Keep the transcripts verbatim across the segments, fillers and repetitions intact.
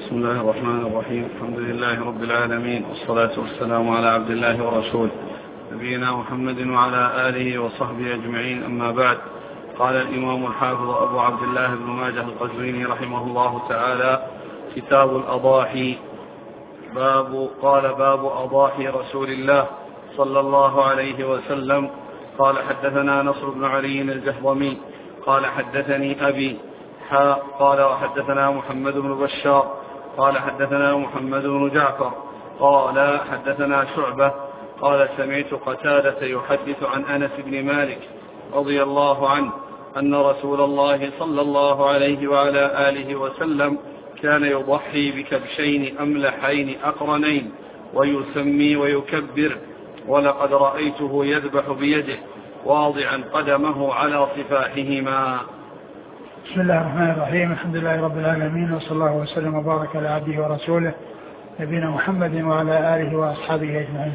بسم الله الرحمن الرحيم. الحمد لله رب العالمين، والصلاة والسلام على عبد الله ورسوله نبينا محمد وعلى آله وصحبه أجمعين، أما بعد. قال الإمام الحافظ أبو عبد الله بن ماجه القزويني رحمه الله تعالى: كتاب الأضاحي. باب قال باب أضاحي رسول الله صلى الله عليه وسلم. قال حدثنا نصر بن علي الجهضمي قال حدثني أبي حاء قال وحدثنا محمد بن بشار قال حدثنا محمد بن جعفر قال حدثنا شعبة قال سمعت قتادة يحدث عن أنس بن مالك رضي الله عنه أن رسول الله صلى الله عليه وعلى آله وسلم كان يضحي بكبشين أملحين أقرنين ويسمي ويكبر، ولقد رأيته يذبح بيده واضعا قدمه على صفاحهما. بسم الله الرحمن الرحيم. الحمد لله رب العالمين، وصلى الله وسلم وبارك على عبده ورسوله نبينا محمد وعلى آله وأصحابه أجمعين.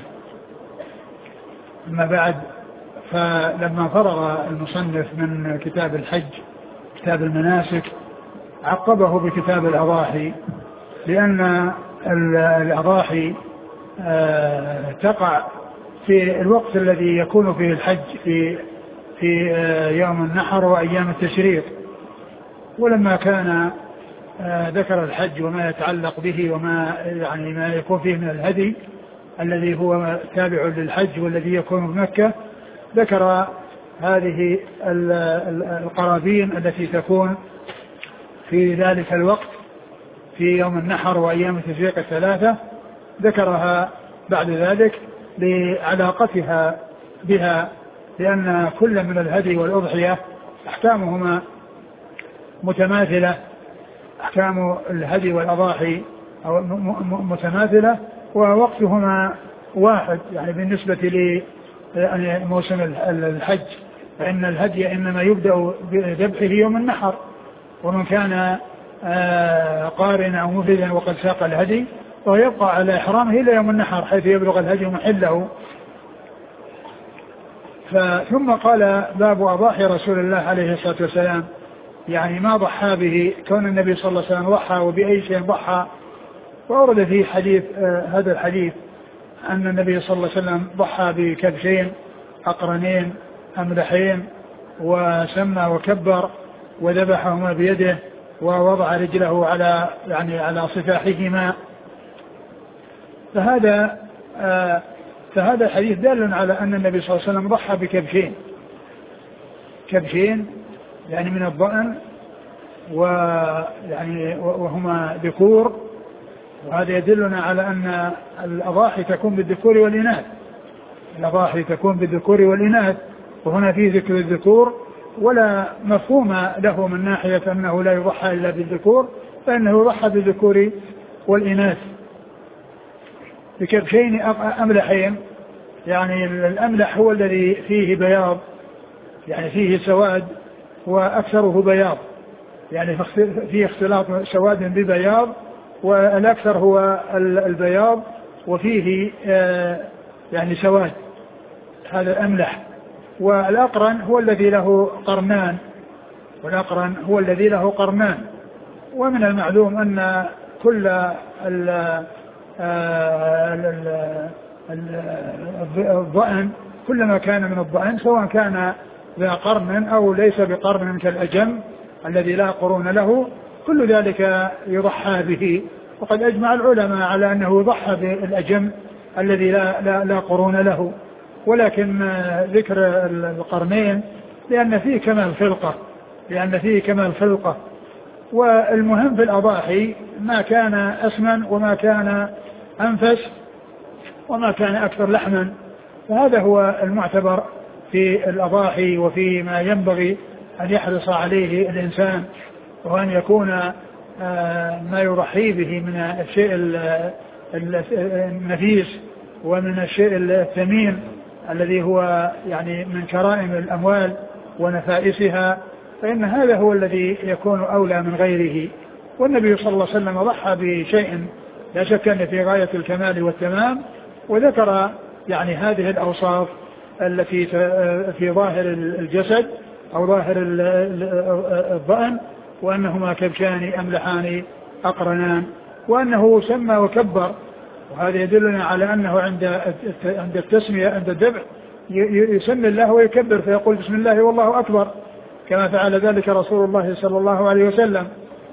أما بعد، فلما فرغ المصنف من كتاب الحج كتاب المناسك عقبه بكتاب الأضاحي، لأن الأضاحي تقع في الوقت الذي يكون فيه الحج في في يوم النحر وأيام التشريق. ولما كان ذكر الحج وما يتعلق به وما يعني ما يكون فيه من الهدي الذي هو تابع للحج والذي يكون بمكة، ذكر هذه القرابين التي تكون في ذلك الوقت في يوم النحر وأيام التشريق الثلاثة، ذكرها بعد ذلك لعلاقتها بها، لأن كل من الهدي والأضحية أحكامهما متماثلة، أحكام الهدي والأضاحي متماثلة ووقتهما واحد، يعني بالنسبة لموسم الحج، فإن الهدي إنما يبدأ بذبحه يوم النحر، ومن كان قارنا أو مفردا وقد ساق الهدي ويبقى على إحرامه إلى يوم النحر حيث يبلغ الهدي محله. ثم قال باب أضاحي رسول الله عليه الصلاة والسلام، يعني ما ضحى به، كون النبي صلى الله عليه وسلم ضحى وبأي شيء ضحى. وأورد في حديث آه هذا الحديث أن النبي صلى الله عليه وسلم ضحى بكبشين أقرنين أملحين وسمى وكبر وذبحهما بيده ووضع رجله على يعني على صفاحهما. فهذا آه فهذا الحديث دال على أن النبي صلى الله عليه وسلم ضحى بكبشين كبشين يعني من الضأن، ويعني وهما ذكور، وهذا يدلنا على أن الأضاحي تكون بالذكور والإناث، الأضاحي تكون بالذكور والإناث، وهنا في ذكر الذكور ولا مفهوم له من ناحية أنه لا يضحى إلا بالذكور، فإنه يضحى بالذكور والإناث. بكبشين أملحين، يعني الأملح هو الذي فيه بياض، يعني فيه سواد وأكثره بياض، يعني فيه اختلاط سواد ببياض، والأكثر هو البياض وفيه يعني سواد، هذا الأملح. والأقرن هو الذي له قرنان، والأقرن هو الذي له قرنان. ومن المعلوم أن كل الضأن كلما كان من الضأن سواء كان ذا قرن أو ليس بقرن كالأجم الذي لا قرون له، كل ذلك يضحى به. وقد أجمع العلماء على أنه يضحى بالأجم الذي لا, لا, لا قرون له، ولكن ذكر القرنين لأن فيه كمال خلقة لأن فيه كمال خلقة والمهم في الأضاحي ما كان أسمن وما كان أنفس وما كان أكثر لحما، فهذا هو المعتبر في الأضاحي وفي ما ينبغي أن يحرص عليه الإنسان، وأن يكون ما يضحي به من الشيء النفيس ومن الشيء الثمين الذي هو يعني من كرائم الأموال ونفائسها، فإن هذا هو الذي يكون أولى من غيره. والنبي صلى الله عليه وسلم ضحى بشيء لا شك أن في غاية الكمال والتمام، وذكر يعني هذه الأوصاف التي في ظاهر الجسد أو ظاهر الضأن، وأنهما كبشان أملحان أقرنان وأنه سمى وكبر، وهذا يدلنا على أنه عند عند التسمية عند الذبح يسمي الله ويكبر فيقول بسم الله والله أكبر، كما فعل ذلك رسول الله صلى الله عليه وسلم،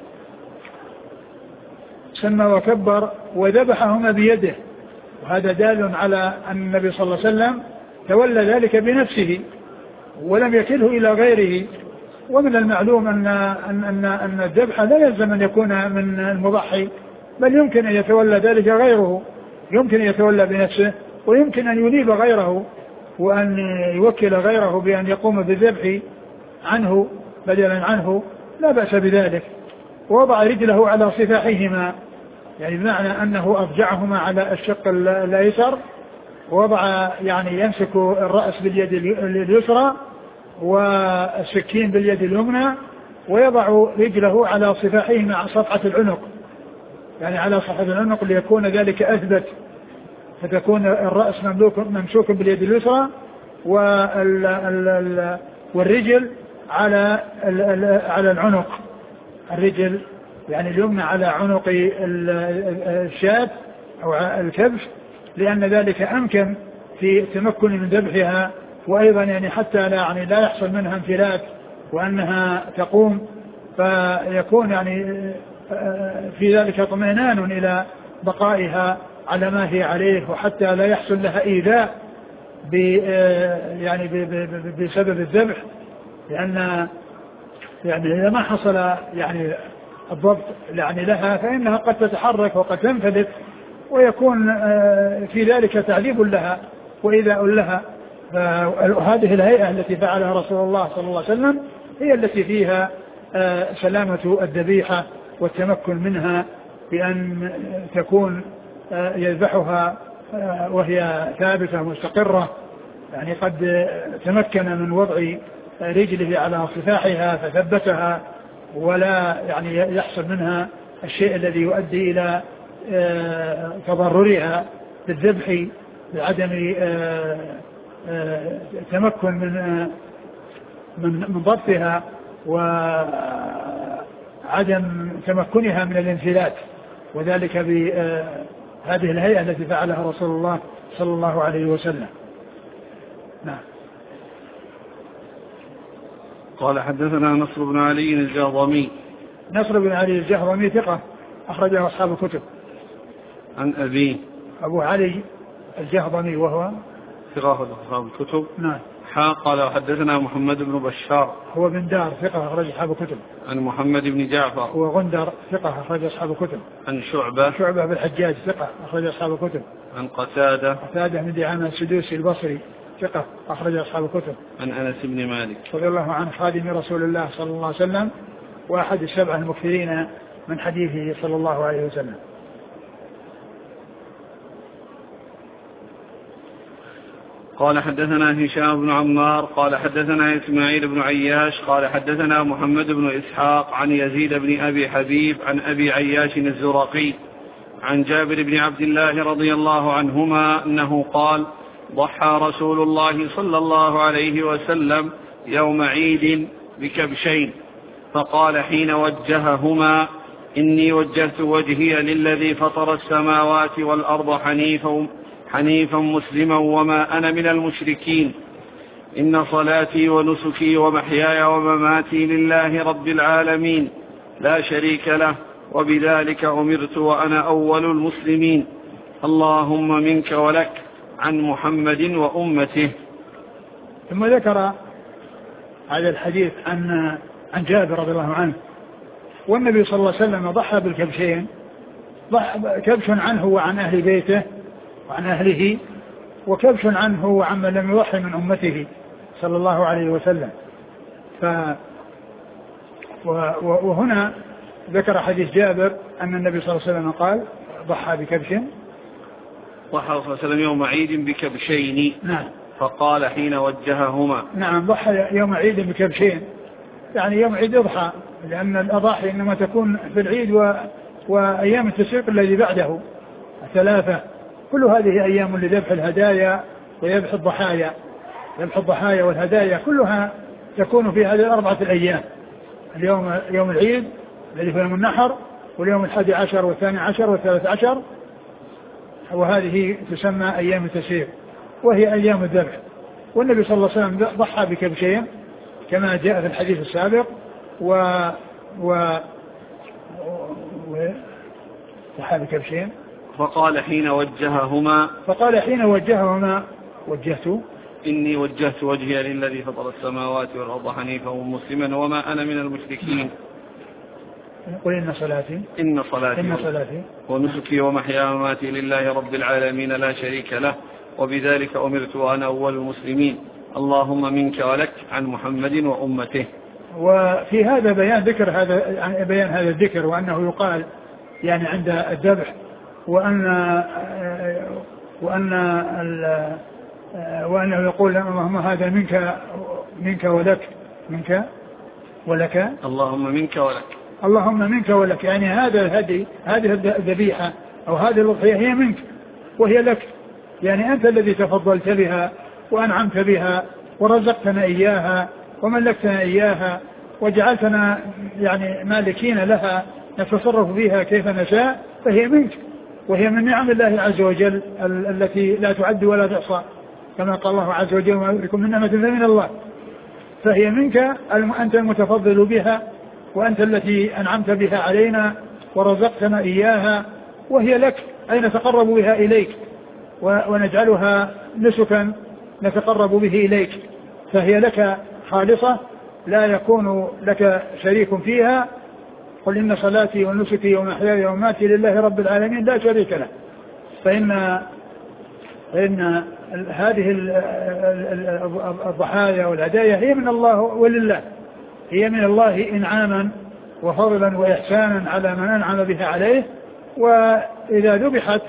سمى وكبر وذبحهما بيده. وهذا دال على أن النبي صلى الله عليه وسلم تولى ذلك بنفسه ولم يكله إلى غيره. ومن المعلوم أن أن أن, أن الذبح لا يلزم أن يكون من المضحي، بل يمكن أن يتولى ذلك غيره، يمكن أن يتولى بنفسه ويمكن أن ينيب غيره وأن يوكل غيره بأن يقوم بالذبح عنه بدلا عنه، لا بأس بذلك. ووضع رجله على صفاحهما، يعني بمعنى أنه أضجعهما على الشق الأيسر، ووضع يعني يمسك الرأس باليد اليسرى والسكين باليد اليمنى، ويضع رجله على صفاحهما على صفحة العنق، يعني على صفحة العنق ليكون ذلك أثبت، فتكون الرأس ممسوك باليد اليسرى والرجل على على العنق، الرجل يعني اليمنى على عنق الشاة أو الكبش، لأن ذلك أمكن في التمكن من ذبحها، وأيضا يعني حتى لا يعني لا يحصل منها انفلات وأنها تقوم، فيكون يعني في ذلك اطمئنان إلى بقائها على ما هي عليه، وحتى لا يحصل لها إيذاء يعني بسبب الذبح، لأن يعني إذا ما حصل يعني الضبط يعني لها فإنها قد تتحرك وقد تنفلت، ويكون في ذلك تعذيب لها وإيذاء لها. فهذه الهيئة التي فعلها رسول الله صلى الله عليه وسلم هي التي فيها سلامة الذبيحة والتمكن منها، بأن تكون يذبحها وهي ثابتة مستقرة، يعني قد تمكن من وضع رجله على صفاحها فثبتها، ولا يعني يحصل منها الشيء الذي يؤدي إلى تضررها بالذبح بعدم تمكن من من ضبطها وعدم تمكنها من الانفلات، وذلك بهذه الهيئة التي فعلها رسول الله صلى الله عليه وسلم. نعم. قال حدثنا نصر بن علي الجهضمي. نصر بن علي الجهضمي ثقة أخرجه أصحاب الكتب. عن أبيه أبو علي الجهضمي وهو ثقة أصحاب الكتب. نعم. حا قال حدثنا محمد بن بشار هو بن دار ثقة أخرج أصحاب الكتب. عن محمد بن جعفر هو غندر ثقة أخرج أصحاب الكتب. عن شعبة شعبة بالحجاج ثقة أخرج أصحاب الكتب. عن قتادة قتادة من دعامة السدوسي البصري ثقة أخرج أصحاب الكتب. عن أنس بن مالك رضي الله عنه خادم رسول الله صلى الله عليه وسلم وأحد السبعة المكثرين من حديثه صلى الله عليه وسلم. قال حدثنا هشام بن عمار قال حدثنا إسماعيل بن عياش قال حدثنا محمد بن إسحاق عن يزيد بن أبي حبيب عن أبي عياش الزرقي عن جابر بن عبد الله رضي الله عنهما أنه قال ضحى رسول الله صلى الله عليه وسلم يوم عيد بكبشين، فقال حين وجههما إني وجهت وجهي للذي فطر السماوات والأرض حنيفا حنيفا مسلما وما أنا من المشركين، إن صلاتي ونسكي ومحياي ومماتي لله رب العالمين لا شريك له وبذلك أمرت وأنا أول المسلمين، اللهم منك ولك عن محمد وأمته. ثم ذكر هذا الحديث عن عن جابر رضي الله عنه، والنبي صلى الله عليه وسلم ضحى بالكبشين، ضحى كبش عنه وعن أهل بيته وعن أهله، وكبش عنه وعن من لم يضحي من أمته صلى الله عليه وسلم. ف وهنا ذكر حديث جابر أن النبي صلى الله عليه وسلم قال ضحى بكبش، ضحى صلى الله عليه وسلم يوم عيد بكبشين. نعم. فقال حين وجههما. نعم، ضحى يوم عيد بكبشين، يعني يوم عيد اضحى، لأن الأضاحي إنما تكون في العيد و... وأيام التشريق الذي بعده ثلاثة، كل هذه أيام لذبح الهدايا وذبح الضحايا، ذبح الضحايا والهدايا كلها تكون في هذه الأربعة الأيام، اليوم يوم العيد الذي هو يوم النحر، واليوم الحادي عشر والثاني عشر والثالث عشر، وهذه تسمى أيام التشريق وهي أيام الذبح. والنبي صلى الله عليه وسلم ضحى بكبشين كما جاء في الحديث السابق، و و ضحى بكبشين فقال حين وجههما فقال حين وجههما وجهت إني وجهت وجهي للذي فطر السماوات والأرض حنيفا ومسلما وما أنا من المشركين. قل إن صلاتي إن صلاتي, إن صلاتي ونسكي ومحياي ومماتي لله رب العالمين لا شريك له وبذلك أمرت وأنا أول المسلمين اللهم منك ولك عن محمد وأمته. وفي هذا بيان ذكر هذا بيان هذا الذكر، وأنه يقال يعني عند الذبح، وأن وأن وأنه يقول اللهم هذا منك منك ولك منك ولك اللهم منك ولك اللهم منك ولك، يعني هذا الهدي هذه الذبيحة أو هذه الأضحية هي منك وهي لك، يعني أنت الذي تفضلت بها وأنعمت بها ورزقتنا إياها وملكتنا إياها وجعلتنا يعني مالكين لها نتصرف فيها كيف نشاء، فهي منك وهي من نعم الله عز وجل التي لا تعد ولا تحصى، كما قال الله عز وجل وما يريكم من نعمة فمن الله، فهي منك أنت المتفضل بها وأنت التي أنعمت بها علينا ورزقتنا إياها، وهي لك أي نتقرب بها إليك ونجعلها نسكا نتقرب به إليك، فهي لك خالصة لا يكون لك شريك فيها. قل إن صلاتي ونسكي ومحياي ومماتي لله رب العالمين لا شريك له. فإن فإن هذه الضحايا والهدايا هي من الله ولله، هي من الله إنعاما وفضلا وإحسانا على من أنعم بها عليه، وإذا ذبحت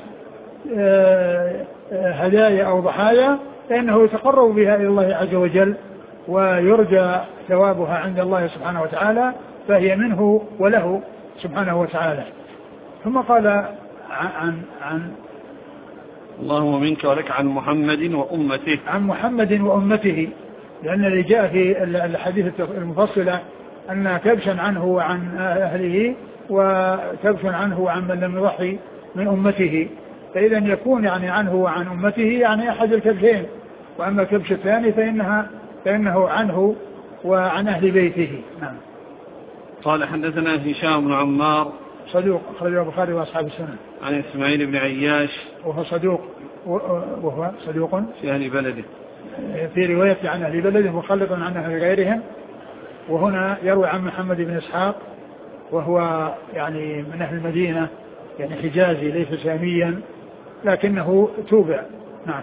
هدايا أو ضحايا فإنه يتقرب بها إلى الله عز وجل ويرجى ثوابها عند الله سبحانه وتعالى، فهي منه وله سبحانه وتعالى. ثم قال عن عن اللهم منك ولك عن محمد وأمته عن محمد وأمته، لأن اللي جاء في الحديث المفصلة أن كبشا عنه وعن أهله وكبشا عنه وعن من لم يضحي من أمته، فإذا يكون يعني عنه وعن أمته يعني أحد الكبشين، وأما الكبش الثاني فإنها فإنه عنه وعن أهل بيته. نعم. قال حدثنا هشام بن عمار صدوق أخرجه البخاري وأصحاب السنن. عن إسماعيل بن عياش وهو صدوق وهو صدوق في أهل بلده، في رواية عن أهل بلده مخلط عن أهل غيرهم. وهنا يروي عن محمد بن إسحاق وهو يعني من أهل المدينة، يعني حجازي ليس شاميا لكنه توبع. نعم.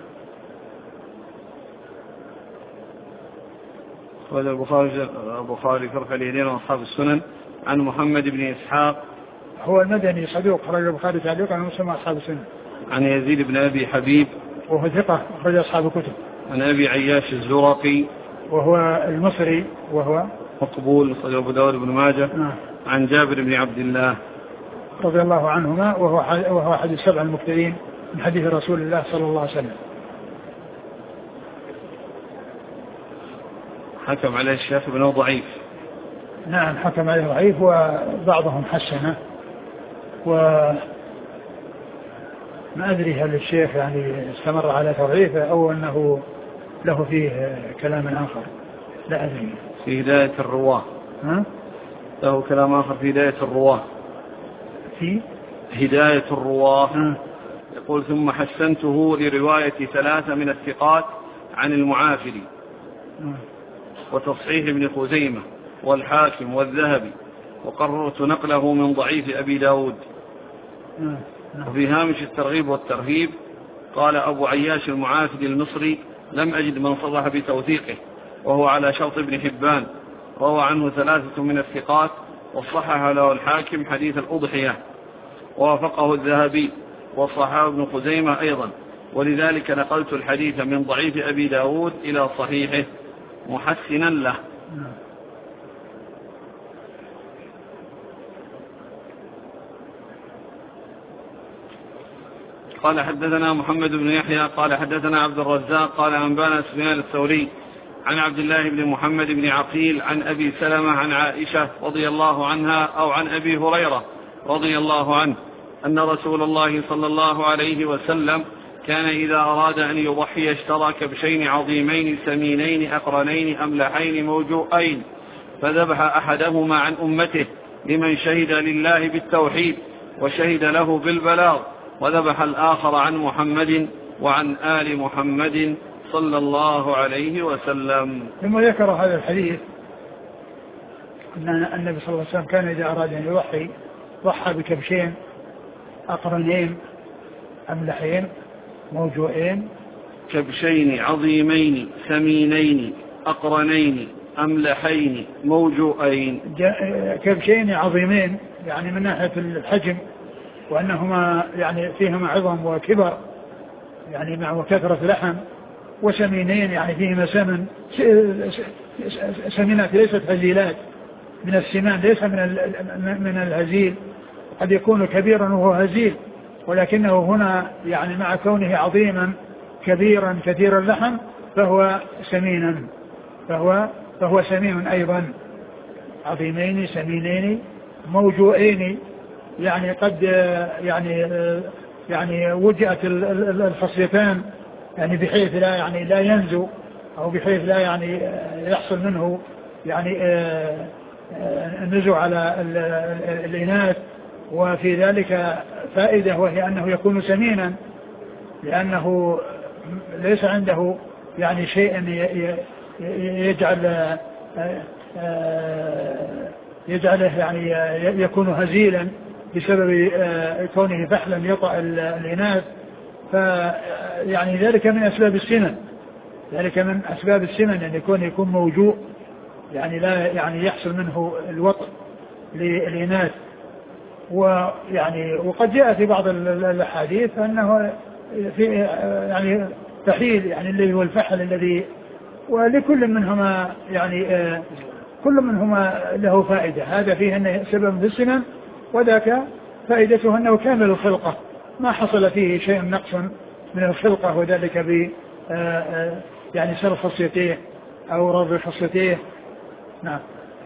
قال البخاري البخاري فرق اليدين وأصحاب السنن عن محمد بن إسحاق هو المدني صدوق أخرج البخاري تعليقا عن مسلم أصحاب السنن. عن يزيد بن أبي حبيب وهو ثقة أخرج أصحاب الكتب. عن أبي عياش الزرقي وهو المصري وهو مقبول أخرج أبو داود بن ماجه. نعم. عن جابر بن عبد الله رضي الله عنهما وهو وهو أحد السبع المكثرين من حديث رسول الله صلى الله عليه وسلم. حكم عليه الشافعي بأنه ضعيف. نعم حكم عليه ضعيف وبعضهم حسنه، وما أدري هل الشيخ يعني استمر على تضعيفه أو أنه له فيه كلام آخر، لا أدري. في هداية الرواه ها؟ له كلام آخر في هداية الرواه في هداية الرواه ها؟ يقول ثم حسنته لرواية ثلاثة من الثقات عن المعافري وتصحيح ابن خزيمة والحاكم والذهبي، وقررت نقله من ضعيف أبي داود. وفي هامش الترغيب والترهيب قال أبو عياش المعافري المصري لم أجد من صرح بتوثيقه وهو على شرط ابن حبان، روى عنه ثلاثة من الثقات وصحح له الحاكم حديث الأضحية ووافقه الذهبي وصححه ابن خزيمة أيضا، ولذلك نقلت الحديث من ضعيف أبي داود إلى صحيحه محسنا له. قال حدثنا محمد بن يحيى قال حدثنا عبد الرزاق قال أنبانا سفيان الثوري عن عبد الله بن محمد بن عقيل عن أبي سلمة عن عائشة رضي الله عنها أو عن أبي هريرة رضي الله عنه أن رسول الله صلى الله عليه وسلم كان إذا أراد أن يضحي اشترى كبشين عظيمين سمينين أقرنين أملحين موجوئين، فذبح أحدهما عن أمته لمن شهد لله بالتوحيد وشهد له بالبلاغ، وذبح الآخر عن محمد وعن آل محمد صلى الله عليه وسلم. ثم ذكر هذا الحديث أن النبي صلى الله عليه وسلم كان إذا أراد أن يضحي ضحى بكبشين أقرنين أملحين موجوئين. كبشين عظيمين سمينين أقرنين أملحين موجوئين. كبشين عظيمين يعني من ناحية الحجم، وأنهما يعني فيهما عظم وكبر يعني مع وكثرة لحم، وسمينين يعني فيهما سمن، سمينات ليست هزيلات من السمان، ليس من من الهزيل، قد يكون كبيرا وهو هزيل، ولكنه هنا يعني مع كونه عظيما كبيرا كثير اللحم فهو سمينا، فهو فهو سمين أيضا. عظيمين سمينين موجوئين يعني قد يعني يعني وجهت الخصيتان يعني بحيث لا يعني لا ينزو أو بحيث لا يعني يحصل منه يعني النزوع على الإناث. وفي ذلك فائدة، وهي أنه يكون سمينا لأنه ليس عنده يعني شيء يجعل يجعله يعني يكون هزيلا بسبب كونه فحلا يطأ الإناث. فيعني ذلك من أسباب السمن، ذلك من أسباب السمن أن يكون يكون موجوع يعني لا يعني يحصل منه الوطء للإناث. ويعني وقد جاء في بعض الأحاديث أنه في يعني تحيل يعني الذي هو الفحل الذي، ولكل منهما يعني آه كل منهما له فائدة. هذا فيه أنه سبب في السنن، وذاك فائدته أنه كامل الخلقة ما حصل فيه شيء نقص من الخلقة، وذلك ب آه آه يعني سر خصيتيه أو رض خصيتيه. نعم.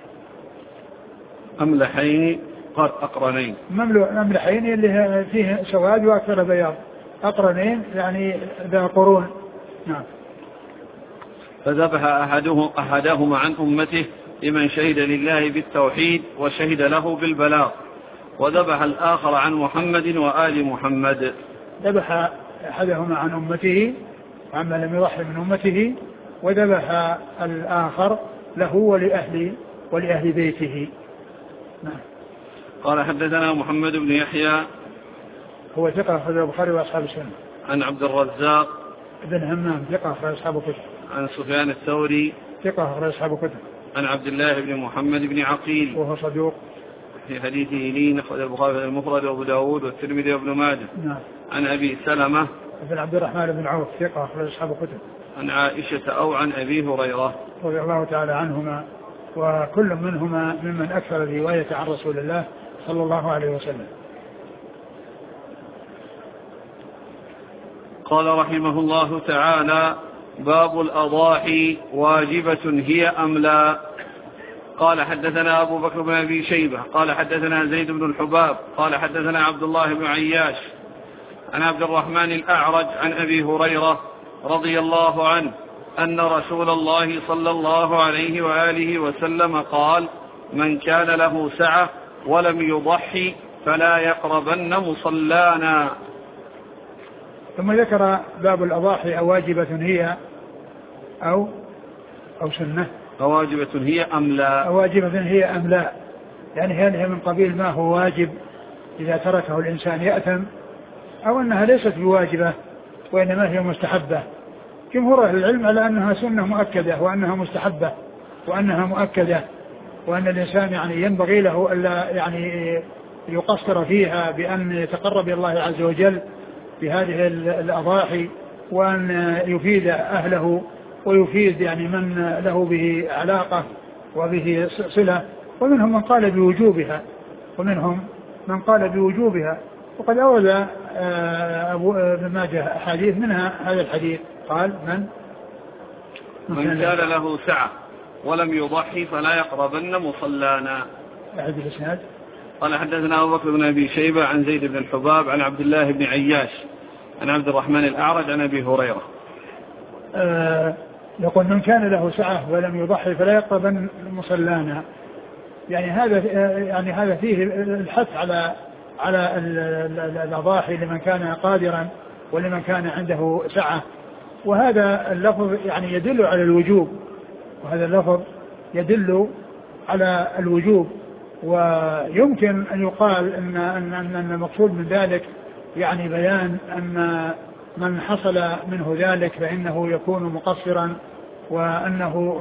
أملحين قال أقرنين. أملحين اللي فيه سواد وأكثر بياض، أقرنين يعني ذا قرون. نعم. فذبح أحده أحدهما عن أمته لمن شهد لله بالتوحيد وشهد له بالبلاغ، وذبح الآخر عن محمد وآل محمد. ذبح أحدهما عن أمته عما لم يضحي من أمته، وذبح الآخر له ولأهل ولأهل بيته. نعم. قال حدثنا محمد بن يحيى هو ثقة أخرج البخاري وأصحاب السنة. عن عبد الرزاق بن همام ثقة أخرج أصحاب الكتب. عن سفيان الثوري ثقة أخرج أصحاب الكتب. عن عبد الله بن محمد بن عقيل وهو صدوق في حديثه لين أخرج البخاري المفرد وأبو داود والترمذي وابن ماجه. نعم. عن أبي سلمة بن عبد الرحمن بن عوف ثقة أخرج أصحاب الكتب. عن عائشة أو عن أبي هريرة رضي الله تعالى عنهما، وكل منهما ممن أكثر الرواية عن رسول الله صلى الله عليه وسلم. قال رحمه الله تعالى: باب الأضاحي واجبة هي أم لا؟ قال حدثنا أبو بكر بن أبي شيبة قال حدثنا زيد بن الحباب قال حدثنا عبد الله بن عياش عن عبد الرحمن الأعرج عن أبي هريرة رضي الله عنه أن رسول الله صلى الله عليه وآله وسلم قال: من كان له سعة ولم يضحي فلا يقربن مصلانا. ثم ذكر باب الأضاحي أواجبة هي أو أو سنة، أواجبة هي أم لا، أواجبة هي أم لا، يعني هل هي من قبيل ما هو واجب إذا تركه الإنسان يأثم، أو أنها ليست بواجبة وإنما هي مستحبة. جمهور أهل العلم على أنها سنة مؤكدة وأنها مستحبة وأنها مؤكدة، وأن الإنسان يعني ينبغي له ألا يعني يقصر فيها بأن يتقرب إلى الله عز وجل بهذه الأضاحي، وأن يفيد أهله ويفيد يعني من له به علاقة وبه صلة. ومنهم من قال بوجوبها ومنهم من قال بوجوبها، وقد أورد أبو ابن ماجه حديث منها هذا الحديث قال: من من كان له سعة ولم يضحي فلا يقربن مصلانا. أحد الإسناد قال حدثنا أبو بكر بن أبي شيبة عن زيد بن الحباب عن عبد الله بن عياش عن عبد الرحمن الأعرج عن أبي هريرة. آه يقول من كان له سعة ولم يضحي فلا يقربن مصلانا. يعني هذا يعني هذا فيه الحث على على الأضاحي لمن كان قادرا ولمن كان عنده سعة، وهذا اللفظ يعني يدل على الوجوب، وهذا اللفظ يدل على الوجوب. ويمكن أن يقال أن أن أن المقصود من ذلك يعني بيان أن من حصل منه ذلك فإنه يكون مقصرا، وأنه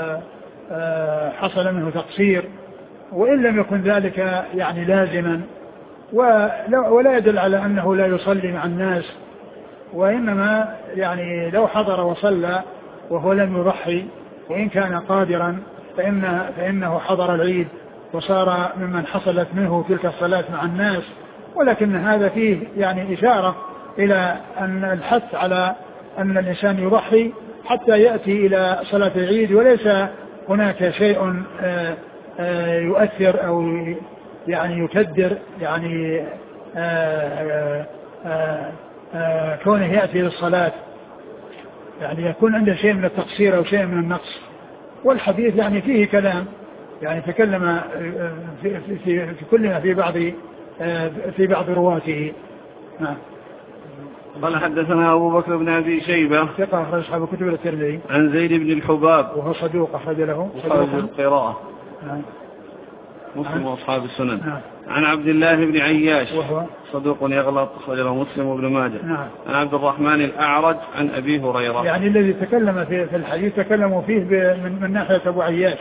حصل منه تقصير، وإن لم يكن ذلك يعني لازما، ولا يدل على أنه لا يصلي مع الناس، وإنما يعني لو حضر وصلى وهو لم يضحي وإن كان قادرا فإن فإنه حضر العيد وصار ممن حصلت منه تلك الصلاة مع الناس. ولكن هذا فيه يعني إشارة إلى أن الحث على أن الإنسان يضحي حتى يأتي إلى صلاة العيد، وليس هناك شيء يؤثر أو يعني يكدر يعني آآ آآ آآ كونه يأتي للصلاة، يعني يكون عنده شيء من التقصير أو شيء من النقص. والحديث يعني فيه كلام، يعني تكلم في, في, في كل ما في بعض في بعض رواته. نعم. قال حدثنا أبو بكر بن أبي شيبة ثقة أخرج أصحاب الكتب الترمذي عن زيد بن الحباب وهو صدوق أخرج له أصحاب القراءة نعم. مسلم وأصحاب السنن. نعم. عن عبد الله بن عياش وهو صدوق يغلط أخرج له مسلم وابن ماجه. نعم. عن عبد الرحمن الأعرج عن أبي هريرة. يعني الذي تكلم في في الحديث تكلموا فيه من, من ناحية أبو عياش،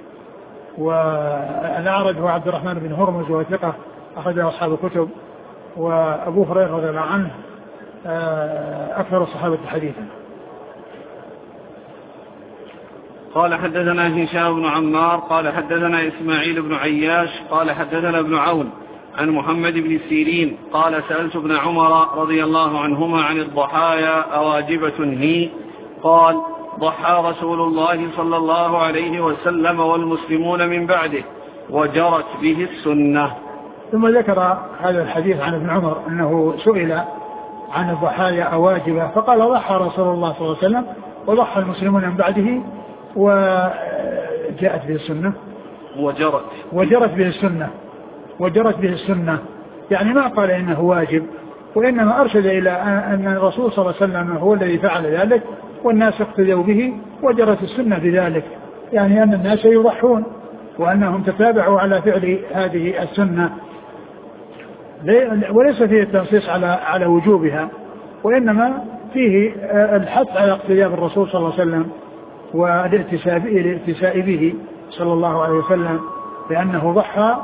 والأعرج هو عبد الرحمن بن هرمز وهو ثقة أخرج له أصحاب الكتب، وأبو هريرة رضي الله عنه أكثر الصحابة حديثا. قال حدثنا هشام بن عمار قال حدثنا إسماعيل بن عياش قال حدثنا ابن عون عن محمد بن سيرين قال سألت ابن عمر رضي الله عنهما عن الضحايا أواجبة هي؟ قال ضحى رسول الله صلى الله عليه وسلم والمسلمون من بعده وجرت به السنة. ثم ذكر هذا الحديث عن ابن عمر أنه سئل عن الضحايا أواجبة فقال ضحى رسول الله صلى الله عليه وسلم وضحى المسلمون من بعده وجاءت به السنة وجرت وجرت به السنة وجرت به السنة يعني ما قال إنه واجب، وإنما أرشد إلى أن الرسول صلى الله عليه وسلم هو الذي فعل ذلك والناس اقتدوا به وجرت السنة بذلك، يعني أن الناس يضحون وأنهم تتابعوا على فعل هذه السنة، وليس فيه التنصيص على على وجوبها، وإنما فيه الحث على اقتداء بالرسول صلى الله عليه وسلم والاتساء به صلى الله عليه وسلم لأنه ضحى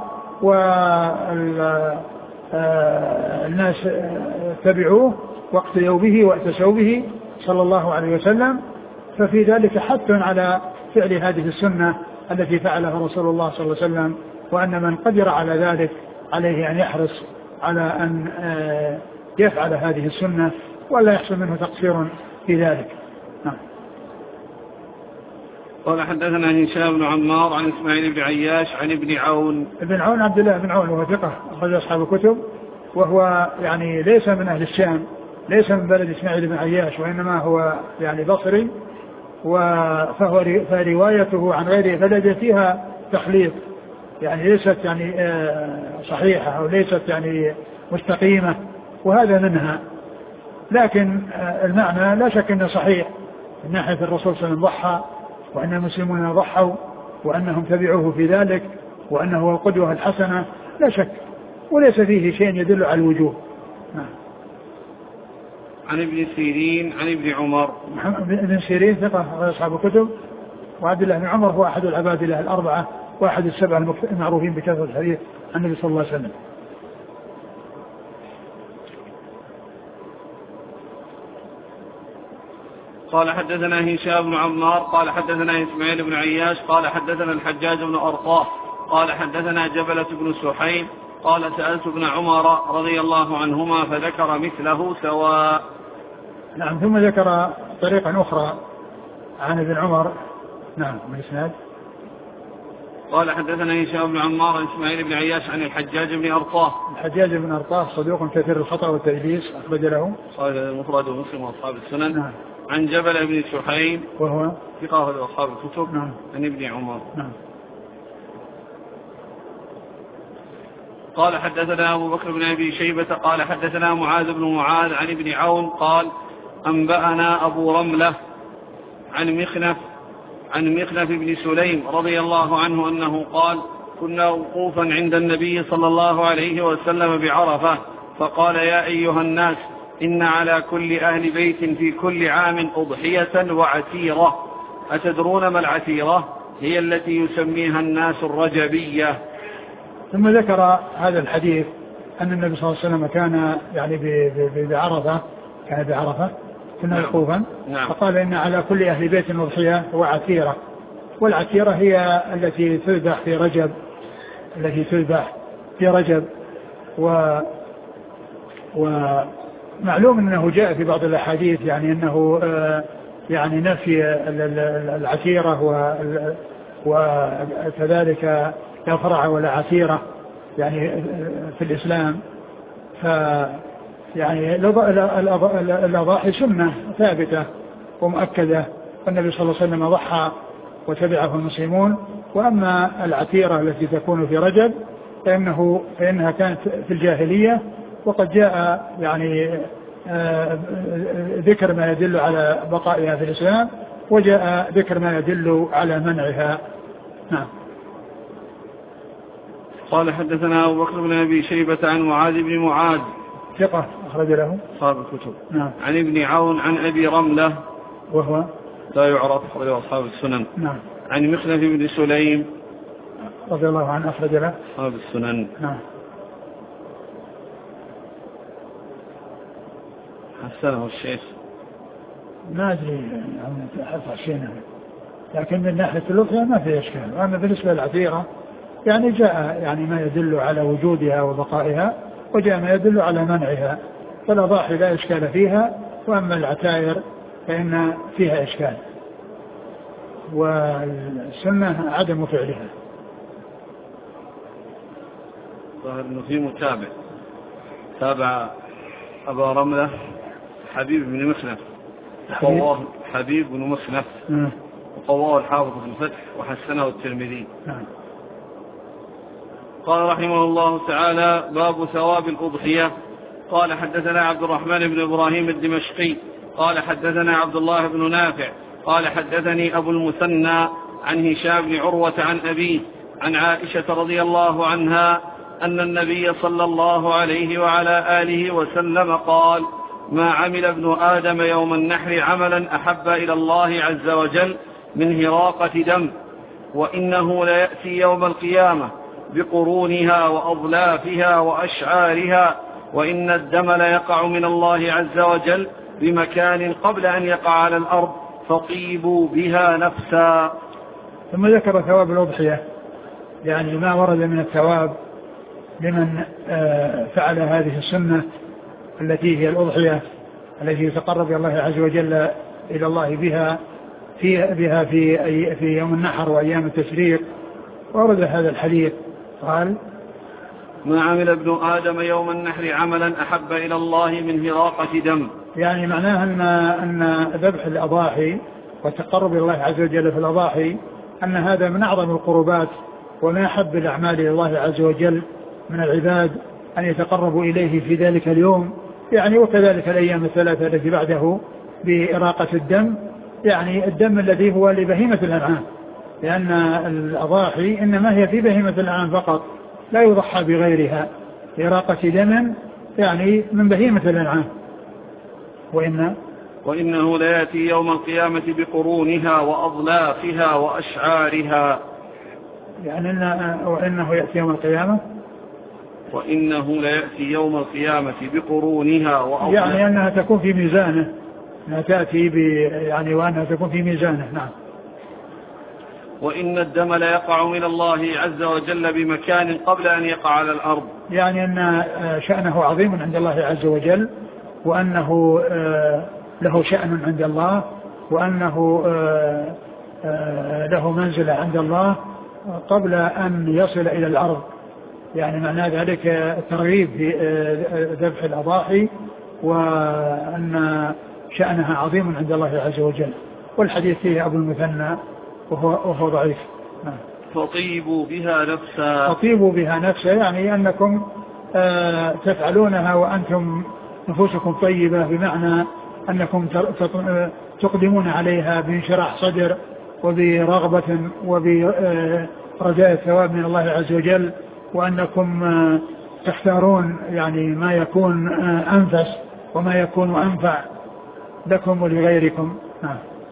والناس تبعوه واقتدوا به واتسوا به صلى الله عليه وسلم. ففي ذلك حث على فعل هذه السنة التي فعلها رسول الله صلى الله عليه وسلم، وأن من قدر على ذلك عليه أن يحرص على أن يفعل هذه السنة ولا يحصل منه تقصير في ذلك. نعم. قال حدثنا هشام بن عمار عن إسماعيل بن عياش عن ابن عون. ابن عون عبد الله بن عون وهو ثقة أخرج أصحاب الكتب، وهو يعني ليس من أهل الشام، ليس من بلد إسماعيل بن عياش، وإنما هو يعني بصري، فهو فروايته عن غيره بلد فيها تخليط، يعني ليست يعني صحيحة أو ليست يعني مستقيمة، وهذا منها. لكن المعنى لا شك أنه صحيح من ناحية الرسول صلى الله عليه وسلم ضحى، وأن المسلمون ضحوا وأنهم تبعوه في ذلك، وأنه هو القدوة الحسنة لا شك، وليس فيه شيء يدل على الوجوب. نعم. عن ابن سيرين عن ابن عمر. ابن سيرين ثقة أصحاب الكتب، وعبد الله بن عمر هو أحد العباد الله الأربعة واحد السبعة المعروفين بكثرة الحديث عن النبي صلى الله عليه وسلم. قال حدثنا هشام بن عمار قال حدثنا إسماعيل بن عياش قال حدثنا الحجاج بن أرطاه قال حدثنا جبلة بن سحيم قال سألت ابن عمر رضي الله عنهما فذكر مثله سواء. نعم. ثم ذكر طريقا أخرى عن ابن عمر. نعم. من الإسناد قال حدثنا هشام بن عمار إسماعيل بن عياش عن الحجاج بن أرطاه. الحجاج بن أرطاه صدوق كثير الخطأ والتدليس أخرج له قال المفرد ومسلم وأصحاب السنن. نعم. عن جبل بن سحيم وهو ثقة لأصحاب الكتب. نعم. عن ابن عمر. نعم. قال حدثنا أبو بكر بن أبي شيبة قال حدثنا معاذ بن معاذ عن ابن عون قال أنبأنا أبو رملة عن مخنف عن مخنف بن سليم رضي الله عنه أنه قال كنا وقوفا عند النبي صلى الله عليه وسلم بعرفة فقال يا أيها الناس إن على كل أهل بيت في كل عام أضحية وعتيرة أتدرون ما العتيرة؟ هي التي يسميها الناس الرجبية. ثم ذكر هذا الحديث أن النبي صلى الله عليه وسلم كان يعني بعرفة كان بعرفة كنا وقوفا. نعم. فقال إن على كل أهل بيت أضحية وعتيرة، والعتيرة هي التي تذبح في رجب التي تذبح في رجب و ومعلوم أنه جاء في بعض الأحاديث يعني أنه يعني نفي العتيرة وكذلك لا فرع ولا عتيرة يعني في الإسلام. ف يعني الأضاحي سنة ثابتة ومؤكدة، والنبي صلى الله عليه وسلم ضحى وتبعه المسلمون. وأما العتيرة التي تكون في رجب فإنه فإنها كانت في الجاهلية، وقد جاء يعني ذكر ما يدل على بقائها في الإسلام، وجاء ذكر ما يدل على منعها. نعم. قال حدثنا أبو بكر بن أبي شيبة عن معاذ بن معاذ ثقة أخرج له أصحاب الكتب. نعم. عن ابن عون عن أبي رملة وهو لا يعرف أخرج أصحاب السنن. نعم. عن مخنف بن سليم رضي الله عنه أخرج له أصحاب السنن. نعم. حسنه الشيخ ما أدري حفظ شيئا، لكن من ناحية اللغة ما في إشكال. وأما بالنسبة للعتيرة يعني جاء يعني ما يدل على وجودها وبقائها، وجاء ما يدل على منعها، فالأضاحي لا إشكال فيها، وأما العتائر فإن فيها إشكال، والسنة عدم فعلها. ظاهر أنه في متابع تابع أبا رملة حبيب بن مخنف وقواه حبيب بن مخنف وقواه الحافظ في الفتح وحسنه الترمذي. نعم. قال رحمه الله تعالى باب ثواب الأضحية. قال حدثنا عبد الرحمن بن إبراهيم الدمشقي قال حدثنا عبد الله بن نافع قال حدثني أبو المثنى عن هشام بن عروة عن أبيه عن عائشة رضي الله عنها أن النبي صلى الله عليه وعلى آله وسلم قال ما عمل ابن آدم يوم النحر عملا أحب إلى الله عز وجل من هراقة دم، وإنه ليأتي يوم القيامة بقرونها وأضلافها وأشعارها، وإن الدم ليقع من الله عز وجل بمكان قبل أن يقع على الأرض فطيبوا بها نفسا. ثم ذكر ثواب الأضحية، يعني ما ورد من الثواب لمن فعل هذه السنة التي هي الأضحية التي يتقرب الله عز وجل إلى الله بها في بها في في يوم النحر وأيام التشريق. ورد هذا الحديث قال ما عمل ابن آدم يوم النحر عملا أحب إلى الله من هراقة دم، يعني معناها أن أن ذبح الأضاحي والتقرب إلى الله عز وجل في الأضاحي أن هذا من أعظم القربات وما أحب الأعمال إلى الله عز وجل من العباد أن يتقربوا إليه في ذلك اليوم، يعني وكذلك الأيام الثلاثة التي بعده بإراقة الدم، يعني الدم الذي هو لبهيمة الأنعام، لأن الأضاحي إنما هي في بهيمة الأنعام فقط، لا يضحى بغيرها، إراقة دم يعني من بهيمة الأنعام. وإن وإنه ليأتي يوم القيامة بقرونها وأضلافها وأشعارها، يعني إن وإنه يأتي يوم القيامة وإنه ليأتي يوم القيامة بقرونها وأضلافها، يعني أنها تكون في ميزانه، أنها تأتي ب يعني وأنها تكون في ميزانه. نعم. وإن الدم لا يقع من الله عز وجل بمكان قبل أن يقع على الأرض، يعني أن شأنه عظيم عند الله عز وجل، وأنه له شأن عند الله، وأنه له منزلة عند الله، قبل أن يصل إلى الأرض، يعني معنى ذلك الترغيب في ذبح الأضاحي وأن شأنها عظيم عند الله عز وجل. والحديث فيه أبو المثنى وهو, وهو ضعيف. فطيبوا بها نفسا، فطيبوا بها نفسا يعني أنكم آه تفعلونها وأنتم نفوسكم طيبة، بمعنى أنكم تقدمون عليها بانشراح صدر وبرغبة وبرجاء الثواب من الله عز وجل، وأنكم آه تختارون يعني ما يكون آه أنفس وما يكون أنفع لكم ولغيركم. آه.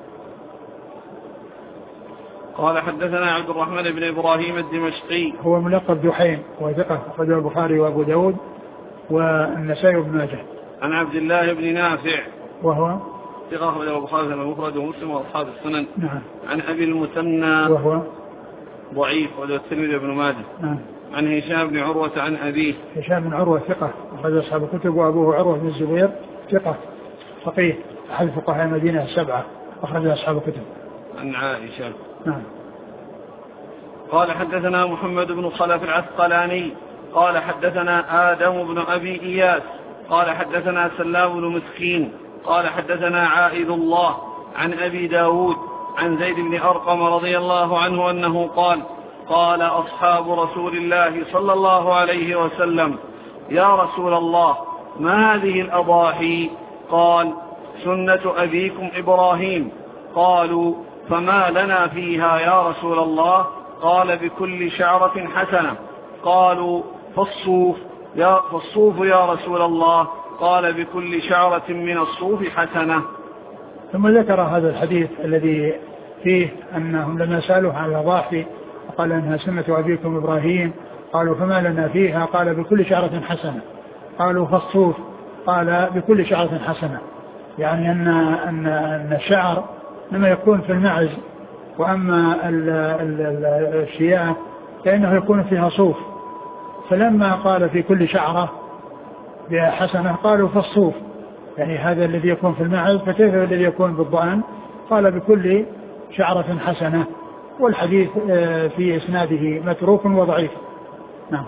قال حدثنا عبد الرحمن بن إبراهيم الدمشقي، هو ملقب دحيم وثقة، أخرجه البخاري وأبو داود والنسائي وابن ماجه. عن عبد الله بن نافع وهو ثقة، أخرجه البخاري المفرد ومسلم وأصحاب السنن. نعم. عن أبي المثنى وهو ضعيف، وله الترمذي وابن ماجه. نعم. عن هشام بن عروة عن أبيه. هشام بن عروة ثقة، أخرج أصحاب الكتب، وأبوه عروة بن الزبير ثقة فقيه أحد فقهاء المدينة السبعة، أخرج أصحاب الكتب. عن عائشة. نعم. قال حدثنا محمد بن خلف العسقلاني قال حدثنا آدم بن أبي إياس قال حدثنا سلام بن مسكين قال حدثنا عائذ الله عن أبي داود عن زيد بن أرقم رضي الله عنه أنه قال قال أصحاب رسول الله صلى الله عليه وسلم يا رسول الله ما هذه الأضاحي؟ قال سنة أبيكم إبراهيم. قالوا فما لنا فيها يا رسول الله؟ قال بكل شعرة حسنة. قالوا فالصوف يا, فالصوف يا رسول الله؟ قال بكل شعرة من الصوف حسنة. ثم ذكر هذا الحديث الذي فيه أنهم لما سألوه عن الأضاحي قال أنها سنة أبيكم إبراهيم. قالوا فما لنا فيها؟ قال بكل شعرة حسنة. قالوا فالصوف؟ قال بكل شعرة حسنة، يعني أن, أن, أن الشعر لما يكون في المعز، وأما ال ال ال الشياه فإنه يكون فيها صوف، فلما قال في كل شعرة بحسنة قالوا فالصوف، يعني هذا الذي يكون في المعز، فكيف الذي يكون بالضأن؟ قال بكل شعرة حسنة. والحديث في إسناده متروك وضعيف. نعم.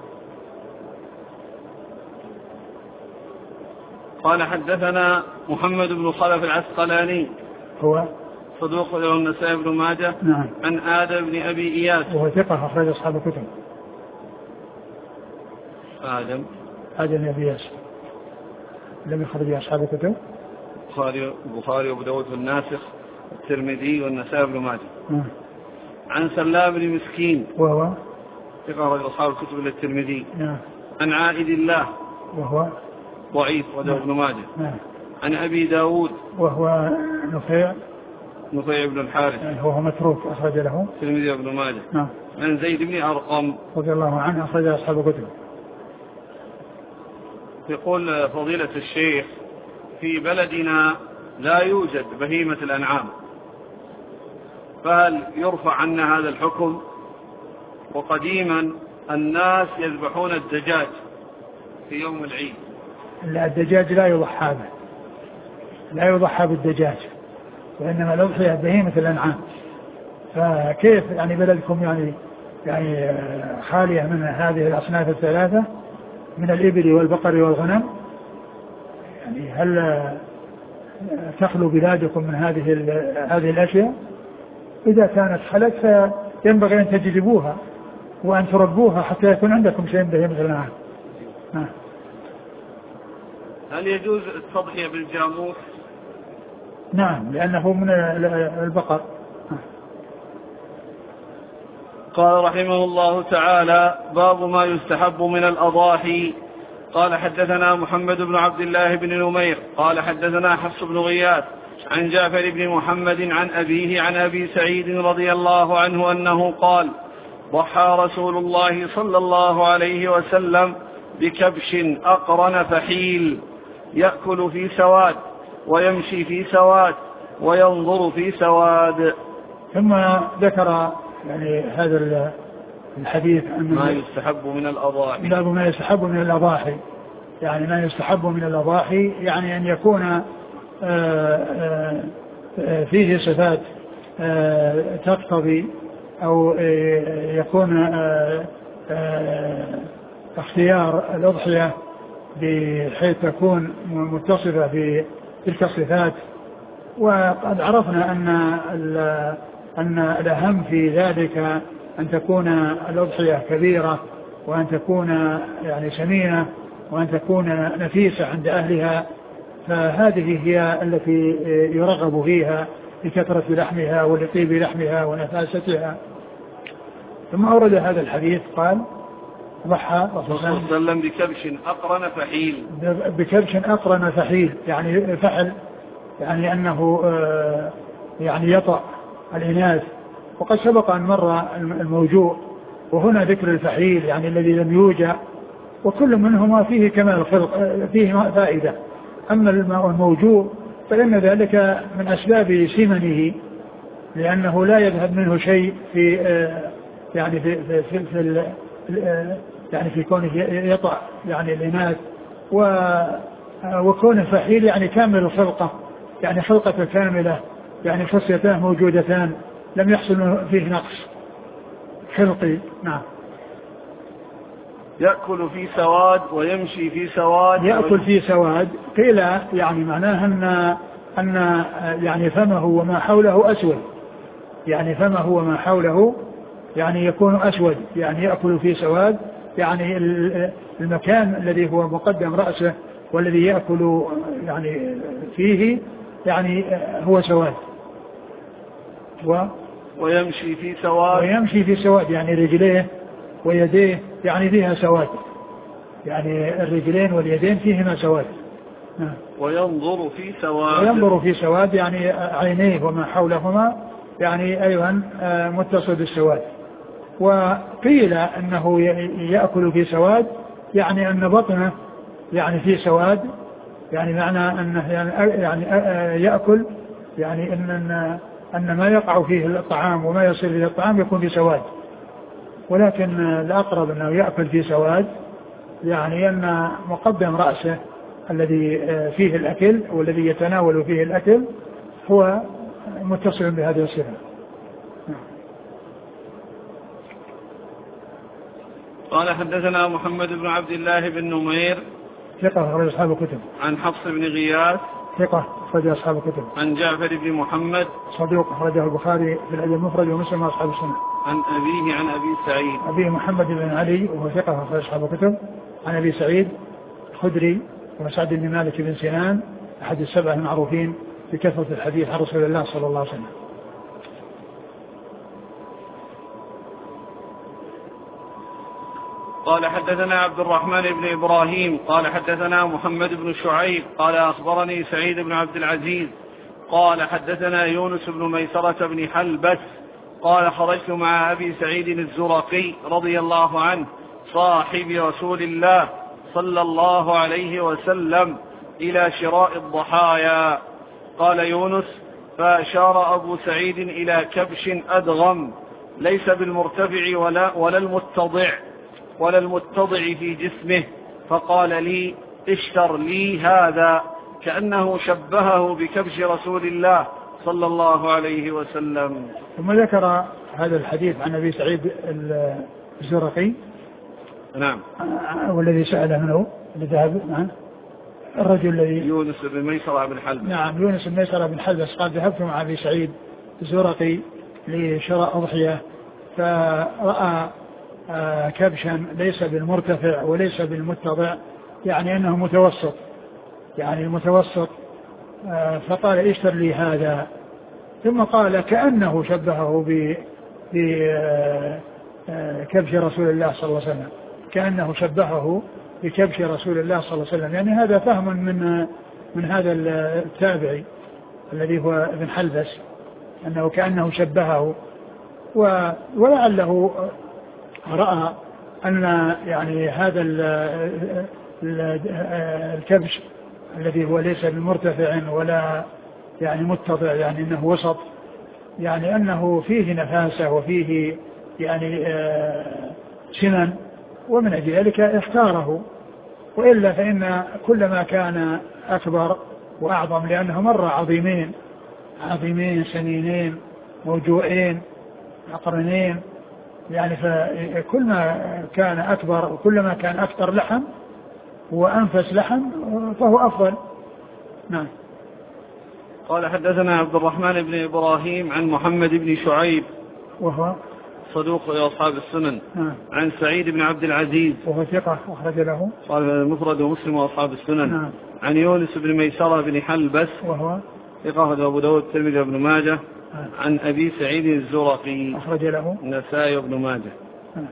قال حدثنا محمد بن خلف العسقلاني هو صدوق له النسائي بن ماجه. نعم. عن آدم بن أبي إياس وهو ثقة، أخرج أصحاب الكتب. آدم آدم بن أبي إياس لم يخرج أصحاب الكتب. البخاري البخاري وأبو داود الناسخ الترمذي والنسائي بن ماجه. نعم. عن سلام بن مسكين وهو ثقة، أخرج أصحاب الكتب إلا الترمذي. نعم. عن عائد الله وهو ضعيف، وده ابن ماجه. نعم. عن أبي داود وهو نفيع نفيع بن الحارث يعني هو متروك، أخرج له الترمذي وابن ماجه. نعم. عن زيد بن أرقم رضي الله عنه، أخرج أصحاب الكتب. يقول فضيلة الشيخ في بلدنا لا يوجد بهيمة الأنعام، فهل يرفع عنا هذا الحكم؟ وقديما الناس يذبحون الدجاج في يوم العيد. لا، الدجاج لا يضحى به، لا يضحى بالدجاج، وإنما الأضحية بهيمة الأنعام. فكيف يعني بلدكم يعني يعني خالية من هذه الأصناف الثلاثة من الإبل والبقر والغنم؟ يعني هل تخلو بلادكم من هذه هذه الأشياء؟ إذا كانت خلت فينبغي أن تجلبوها وأن تربوها حتى يكون عندكم شيء بهيمة الأنعام. هل يجوز التضحية بالجاموس؟ نعم، لأنه من البقر. قال رحمه الله تعالى: باب ما يستحب من الأضاحي. قال حدثنا محمد بن عبد الله بن نمير قال حدثنا حفص بن غياث عن جعفر بن محمد عن أبيه عن أبي سعيد رضي الله عنه أنه قال: ضحى رسول الله صلى الله عليه وسلم بكبش أقرن فحيل يأكل في سواد ويمشي في سواد وينظر في سواد. ثم ذكر يعني هذا الحديث أن ما يستحب من الأضاحي. ما يستحب من الأضاحي يعني ما يستحب من الأضاحي يعني أن يكون فيه صفات تقتضي أو يكون اختيار الأضحية بحيث تكون متصفة بتلك الصفات. وقد عرفنا أن أن الأهم في ذلك أن تكون الأضحية كبيرة، وأن تكون يعني سمينة، وأن تكون نفيسة عند أهلها، فهذه هي التي يرغب فيها لكثرة لحمها ولطيب لحمها ونفاستها. ثم أورد هذا الحديث قال ضحى رسول الله صلى الله عليه وسلم بكبش أقرن فحيل، بكبش أقرن فحيل يعني فحل، يعني أنه يعني يطأ الإناث. وقد سبق أن مر الموجوع، وهنا ذكر الفحيل يعني الذي لم يوجع، وكل منهما فيه كمال الخلق، فيه فائدة. أما الموجوع فإن ذلك من أسباب سمنه، لأنه لا يذهب منه شيء في يعني في في, في, في يعني في كونه يطأ يعني الإناث، وكونه فحيل يعني كامل الخلقة، يعني خلقة كاملة، يعني خصيتان موجودتان لم يحصل فيه نقص خلقي. نعم. يأكل في سواد ويمشي في سواد. يأكل في سواد قيل يعني معناها أن أن يعني فمه وما حوله أسود، يعني فمه وما حوله يعني يكون أسود، يعني يأكل في سواد، يعني المكان الذي هو مقدم رأسه والذي يأكل يعني فيه يعني هو سواد. و ويمشي في سواد. ويمشي في سواد يعني رجليه ويديه يعني فيها سواد، يعني الرجلين واليدين فيهما سواد. وينظر في سواد. وينظر في سواد يعني عينيه وما حولهما يعني أيضا متصل بالسواد. وقيل أنه يأكل في سواد يعني أن بطنه يعني في سواد، يعني معنى أنه يعني يأكل يعني أن أن ما يقع فيه الطعام وما يصير فيه الطعام يكون في سواد. ولكن الأقرب أنه يأكل في سواد، يعني أن مقدم رأسه الذي فيه الأكل والذي يتناول فيه الأكل هو متصل بهذه الصفة. قال حدثنا محمد بن عبد الله بن نمير ثقة أخرج أصحاب الكتب. عن حفص بن غياث ثقة أخرج أصحاب الكتب. عن جعفر بن محمد صدوق أخرجه البخاري في الأدب المفرد ومسلم وأصحاب السنة. عن أبيه عن أبي سعيد أبي محمد بن علي وهو ثقة أخرج أصحاب الكتب. عن أبي سعيد الخدري وسعد بن مالك بن سنان أحد السبعة المعروفين بكثرة الحديث عن رسول الله صلى الله عليه وسلم. قال حدثنا عبد الرحمن بن إبراهيم قال حدثنا محمد بن شعيب قال أخبرني سعيد بن عبد العزيز قال حدثنا يونس بن ميسرة بن حلبس قال خرجت مع أبي سعيد الزرقي رضي الله عنه صاحب رسول الله صلى الله عليه وسلم إلى شراء الضحايا. قال يونس فأشار أبو سعيد إلى كبش أدغم ليس بالمرتفع ولا, ولا المتضع ولا المتضع في جسمه، فقال لي اشتر لي هذا، كأنه شبهه بكبش رسول الله صلى الله عليه وسلم. ثم ذكر هذا الحديث عن أبي سعيد الزرقي. نعم. والذي سأله منه اللي ذهب معه الرجل الذي يونس بن ميسرة بن حلبس. نعم يونس بن ميسرة بن حلبس قال ذهبت مع أبي سعيد الزرقي لشراء أضحية، فرأى كبشا ليس بالمرتفع وليس بالمتضع، يعني أنه متوسط، يعني المتوسط، فقال اشتر لي هذا. ثم قال كأنه شبهه بكبش رسول الله صلى الله عليه وسلم، كأنه شبهه بكبش رسول الله صلى الله عليه وسلم. يعني هذا فهم من من هذا التابعي الذي هو ابن حلبس، أنه كأنه شبهه، ولعله رأى أن يعني هذا الكبش الذي هو ليس بمرتفع ولا يعني متضع، يعني أنه وسط، يعني أنه فيه نفاسة وفيه يعني سمن، ومن أجل ذلك اختاره. وإلا فإن كل ما كان أكبر وأعظم، لأنه مر عظيمين عظيمين سمينين موجوعين أقرنين، يعني فكل ما كان أكبر وكلما كان أكثر لحم وأنفس لحم فهو أفضل. نعم. قال حدثنا عبد الرحمن بن إبراهيم عن محمد بن شعيب وهو صدوق لأصحاب السنن. نعم. عن سعيد بن عبد العزيز وهو ثقة أخرج له قال المفرد ومسلم وأصحاب السنن. نعم. عن يونس بن ميسرة بن حلبس وهو ثقة أبو داود الترمذي وابن ماجه. نعم. عن أبي سعيد الزرقي أخرج له النسائي وابن ماجه. نعم.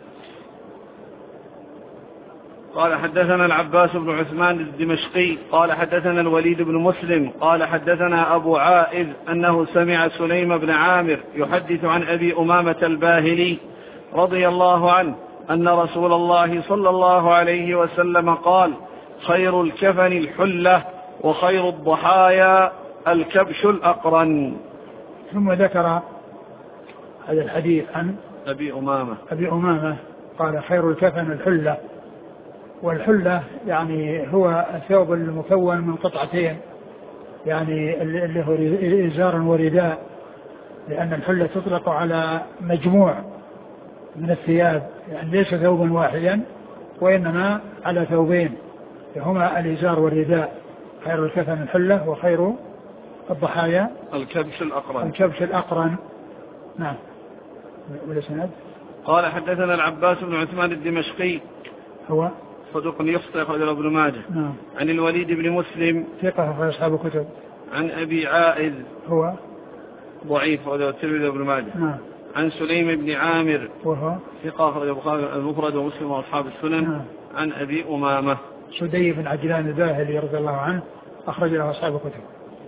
قال حدثنا العباس بن عثمان الدمشقي قال حدثنا الوليد بن مسلم قال حدثنا أبو عائذ أنه سمع سليم بن عامر يحدث عن أبي أمامة الباهلي رضي الله عنه أن رسول الله صلى الله عليه وسلم قال: خير الكفن الحلة وخير الضحايا الكبش الأقرن. ثم ذكر هذا الحديث عن أبي أمامة أبي أمامة قال: خير الكفن الحلة. والحلة يعني هو الثوب المكون من قطعتين، يعني اللي هو إزار ورداء، لأن الحلة تطلق على مجموع من الثياب، يعني ليس ثوبا واحدا وإنما على ثوبين هما الإزار والرداء. خير الكفن الحلة وخير الضحايا الكبش الأقرن. الكبش الأقرن. نعم. والإسناد قال حدثنا العباس بن عثمان الدمشقي هو صدوق يخطئ أخرج له ابن ماجه. نعم. عن الوليد بن مسلم ثقة في أصحاب الكتب. عن أبي عائذ هو ضعيف أخرج له الترمذي وابن ماجه. نعم. عن سليم بن عامر وهو ثقة أخرج البخاري المفرد ومسلم وأصحاب السنن. نعم. عن أبي أمامة سدي بن عجلان الباهلي رضي الله عنه أخرج له أصحاب الكتب.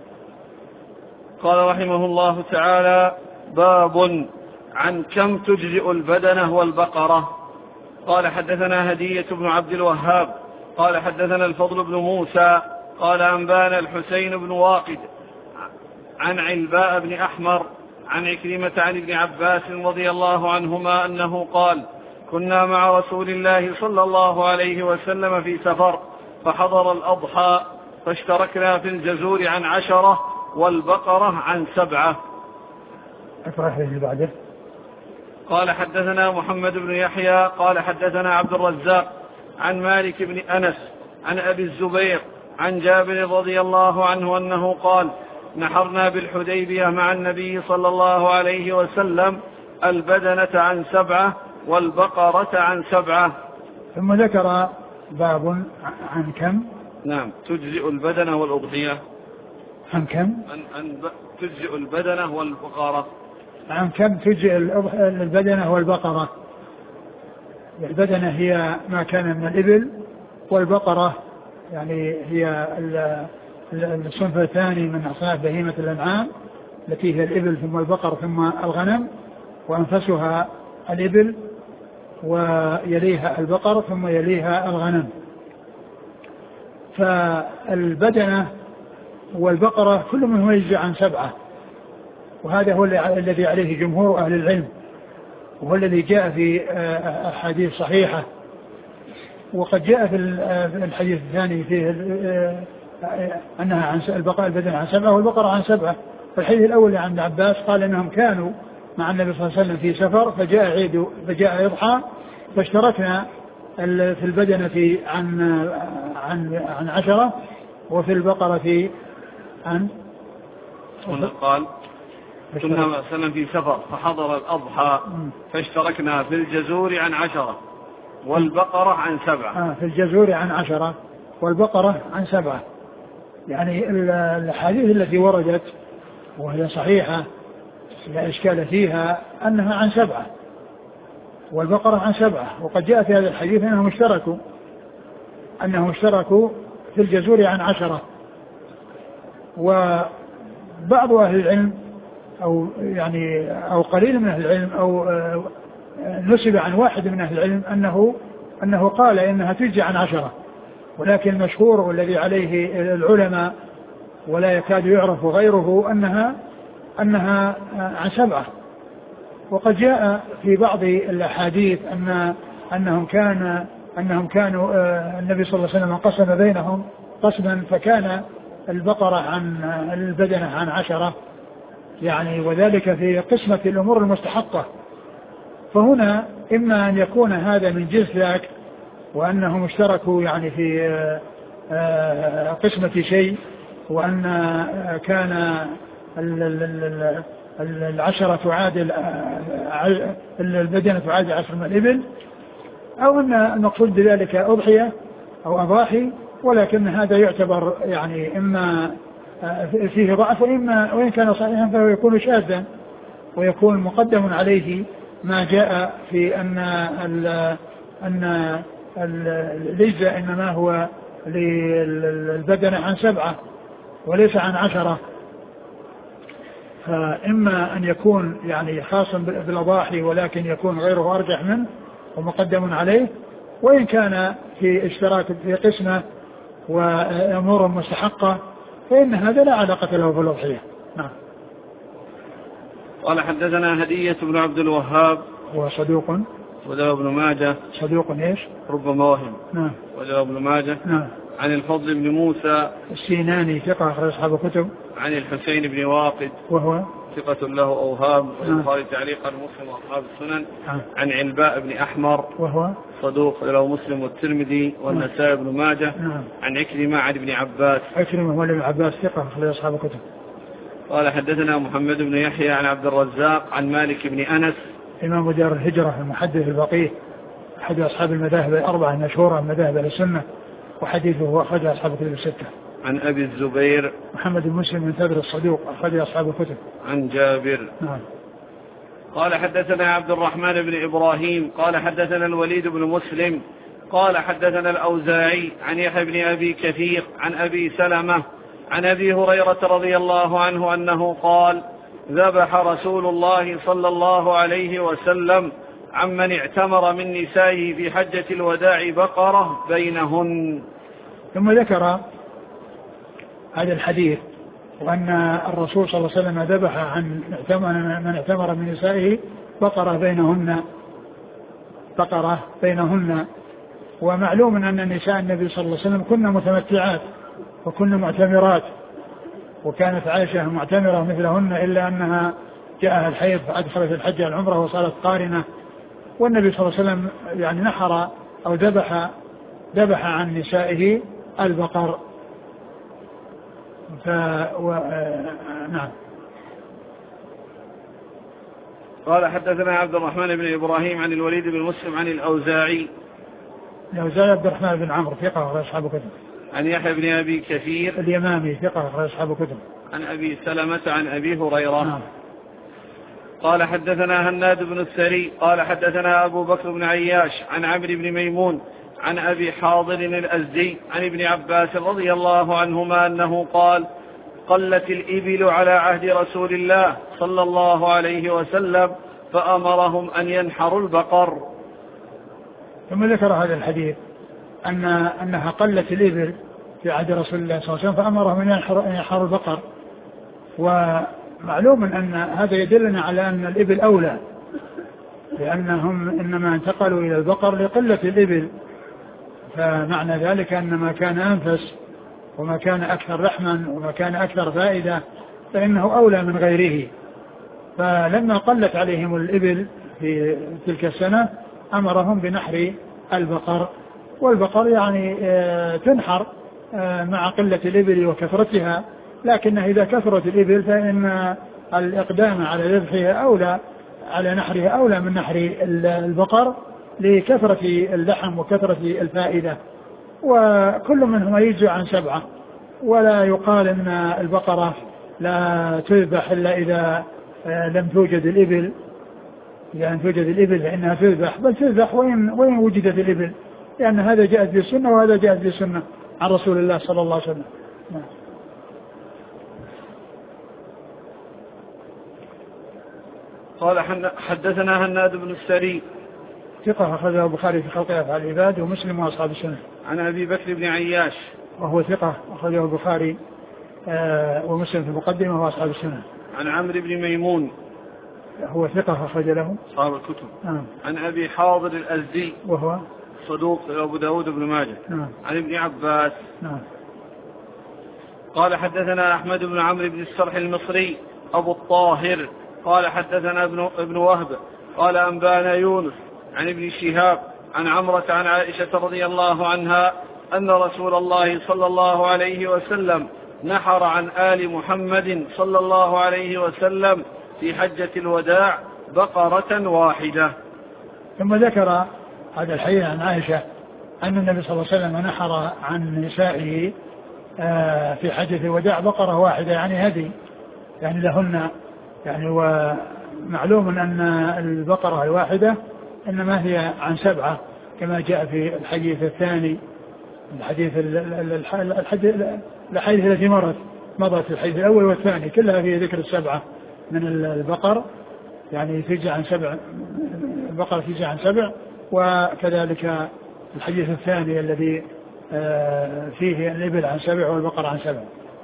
قال رحمه الله تعالى: باب عن كم تجزئ البدنة والبقرة. قال حدثنا هدية بن عبد الوهاب قال حدثنا الفضل بن موسى قال أنبانا الحسين بن واقد عن علباء بن أحمر عن عكرمة عن ابن عباس رضي الله عنهما أنه قال: كنا مع رسول الله صلى الله عليه وسلم في سفر فحضر الأضحى فاشتركنا في الجزور عن عشرة والبقرة عن سبعة. بعده. قال حدثنا محمد بن يحيى قال حدثنا عبد الرزاق عن مالك بن أنس عن أبي الزبير عن جابر رضي الله عنه أنه قال: نحرنا بالحديبية مع النبي صلى الله عليه وسلم البدنة عن سبعة والبقرة عن سبعة. ثم ذكر باب عن كم نعم تجزئ البدنة والأضحية. عن كم عن, عن تجزئ البدنة والبقرة. عن كم تجزئ البدنة والبقرة. البدنة هي ما كان من الإبل، والبقرة يعني هي الصنف الثاني من أصناف بهيمة الأنعام التي هي الإبل ثم البقر ثم الغنم، وأنفسها الإبل ويليها البقر ثم يليها الغنم. فالبدنة والبقرة كل منهم يجزئ عن سبعة، وهذا هو الذي عليه جمهور أهل العلم، وهو الذي جاء في أحاديث صحيحة. وقد جاء في الحديث الثاني فيه أنها عن البقرة البدنة عن سبعة والبقرة عن سبعة. فالحديث الأول عن ابن عباس قال إنهم كانوا مع النبي صلى الله عليه وسلم في سفر فجاء عيد فجاء يضحى فاشتركنا في البدنة عن عن عن عشرة وفي البقرة عن قال كنا مثلا في سفر فحضر الأضحى فاشتركنا في الجزور عن عشرة والبقرة عن سبعة. آه في الجزور عن عشرة والبقرة عن سبعة. يعني الحديث التي وردت وهي صحيحة لا إشكال فيها أنها عن سبعة والبقرة عن سبعة. وقد جاء في هذا الحديث أنهم اشتركوا أنهم اشتركوا في الجزور عن عشرة. وبعض أهل العلم أو يعني أو قليل من أهل العلم أو نسب عن واحد من أهل العلم أنه أنه قال إنها تجزي عن عشرة، ولكن المشهور والذي عليه العلماء ولا يكاد يعرف غيره أنها أنها عن سبعة. وقد جاء في بعض الأحاديث أن أنهم كان أنهم كانوا النبي صلى الله عليه وسلم قسم بينهم قسما فكان البقرة عن البدنة عن عشرة يعني وذلك في قسمة الأمور المستحقة. فهنا إما أن يكون هذا من جنس ذاك وأنهم اشتركوا يعني في قسمة شيء، وأن كان العشرة تعادل البدنة تعادل عشر من الإبل، أو أن المقصود بذلك أضحية أو أضاحي، ولكن هذا يعتبر يعني إما فيه ضعف وإما وإن كان صحيحا فهو يكون شاذا، ويكون مقدم عليه ما جاء في أن ال أن الإجزاء إنما هو للبدنة عن سبعة وليس عن عشرة. فإما أن يكون يعني خاصا بالأضاحي ولكن يكون غيره أرجح منه ومقدم عليه، وإن كان في اشتراك في قسمة وأمور مستحقة فإن هذا لا علاقة له بالأضحية. نعم. قال حدثنا هدية بن عبد الوهاب وصدوق وله ابن ماجه صدوق ايش؟ ربما وهم. نعم. وله ابن ماجه. نعم. عن الفضل بن موسى السيناني ثقة أخرج أصحاب الكتب. عن الحسين بن واقد وهو ثقة له أوهام والبخاري تعليقا مسلم وأصحاب السنن. نعم. عن علباء بن أحمر وهو صدوق له مسلم والترمذي والنسائي بن ماجه. نعم. عن عكرمة عن ابن عباس عكرمة هو ابن عباس ثقة أخرج أصحاب الكتب. قال حدثنا محمد بن يحيى عن عبد الرزاق عن مالك بن أنس إمام دار الهجرة المحدث الفقيه أحد أصحاب المذاهب الأربعة المشهورة مذاهب السنة، وحديثه هو أخرج أصحاب الكتب الستة. عن أبي الزبير محمد بن مسلم بن ثابت الصدوق أخرج أصحاب الكتب. عن جابر. نعم. قال حدثنا عبد الرحمن بن إبراهيم قال حدثنا الوليد بن مسلم قال حدثنا الأوزاعي عن يحيى بن أبي كثير عن أبي سلمة عن أبي هريرة رضي الله عنه أنه قال ذبح رسول الله صلى الله عليه وسلم عمن اعتمر من نسائه في حجة الوداع بقرة بينهن. ثم ذكر هذا الحديث وأن الرسول صلى الله عليه وسلم ذبح عن من اعتمر من نسائه بقرة بينهن بقرة بينهن ومعلوم أن نساء النبي صلى الله عليه وسلم كن متمتعات وكن معتمرات، وكانت عائشة معتمرة مثلهن إلا أنها جاءها الحيض فأدخلت الحج العمرة وصارت قارنة، والنبي صلى الله عليه وسلم يعني نحر أو ذبح ذبح عن نسائه البقر. ف و... نعم. قال حدثنا عبد الرحمن بن إبراهيم عن الوليد بن مسلم عن الأوزاعي الأوزاعي عبد الرحمن بن عمرو ثقة أخرج أصحاب الكتب. عن يحيى بن أبي كثير اليمامي ثقة أخرج أصحاب الكتب. عن أبي سلمة عن أبي هريرة. نعم. قال حدثنا هناد بن السري قال حدثنا أبو بكر بن عياش عن عمرو بن ميمون عن أبي حاضر الأزدي عن ابن عباس رضي الله عنهما أنه قال قلت الإبل على عهد رسول الله صلى الله عليه وسلم فأمرهم أن ينحروا البقر. ثم ذكر هذا الحديث أن أنها قلت الإبل في عهد رسول الله صلى الله عليه وسلم فأمرهم أن ينحروا البقر، ومعلوم أن هذا يدلنا على أن الإبل أولى، لأنهم إنما انتقلوا إلى البقر لقلة الإبل، فمعنى ذلك أن ما كان أنفس وما كان أكثر لحما وما كان أكثر فائدة فإنه أولى من غيره. فلما قلت عليهم الإبل في تلك السنة أمرهم بنحر البقر، والبقر يعني تنحر مع قلة الإبل وكثرتها، لكن إذا كثرت الإبل فإن الإقدام على ذبحها أولى على نحرها أولى من نحر البقر لكثرة اللحم وكثرة الفائدة، وكل منهما يجزء عن سبعة، ولا يقال أن البقرة لا تذبح إلا إذا لم توجد الإبل، إذا لم توجد الإبل فإنها تذبح، بل تذبح وين, وين وجدت الإبل، لأن هذا جاءت بالسنة وهذا جاءت بالسنة عن رسول الله صلى الله عليه وسلم. قال حدثنا هناد بن السري ثقة أخرجه البخاري في خلق أفعال العباد ومسلم وأصحاب السنة. عن أبي بكر بن عياش وهو ثقة أخرجه البخاري آه ومسلم في المقدمة وأصحاب السنة. عن عمرو بن ميمون هو ثقة أخرج له أصحاب الكتب. نعم. عن أبي حاضر الأزدي وهو صدوق أبو داود بن ماجه. نعم. عن ابن عباس. نعم. قال حدثنا أحمد بن عمرو بن السرح المصري أبو الطاهر قال حدثنا ابن, ابن وهب قال أنبانا يونس عن ابن شهاب عن عمرة عن عائشة رضي الله عنها أن رسول الله صلى الله عليه وسلم نحر عن آل محمد صلى الله عليه وسلم في حجة الوداع بقرة واحدة. ثم ذكر هذا الحديث عن عائشة أن النبي صلى الله عليه وسلم نحر عن نسائه في حجة الوداع بقرة واحدة يعني هدي يعني لهن يعني. ومعلوم أن البقرة الواحدة إنما هي عن سبعة كما جاء في الحديث الثاني الحديث الحديث التي مرت مضت في الحديث الأول والثاني كلها في ذكر السبعة من البقر يعني تجي عن سبع البقرة تجي عن سبع. وكذلك الحديث الثاني الذي فيه الإبل عن سبع والبقر عن سبع.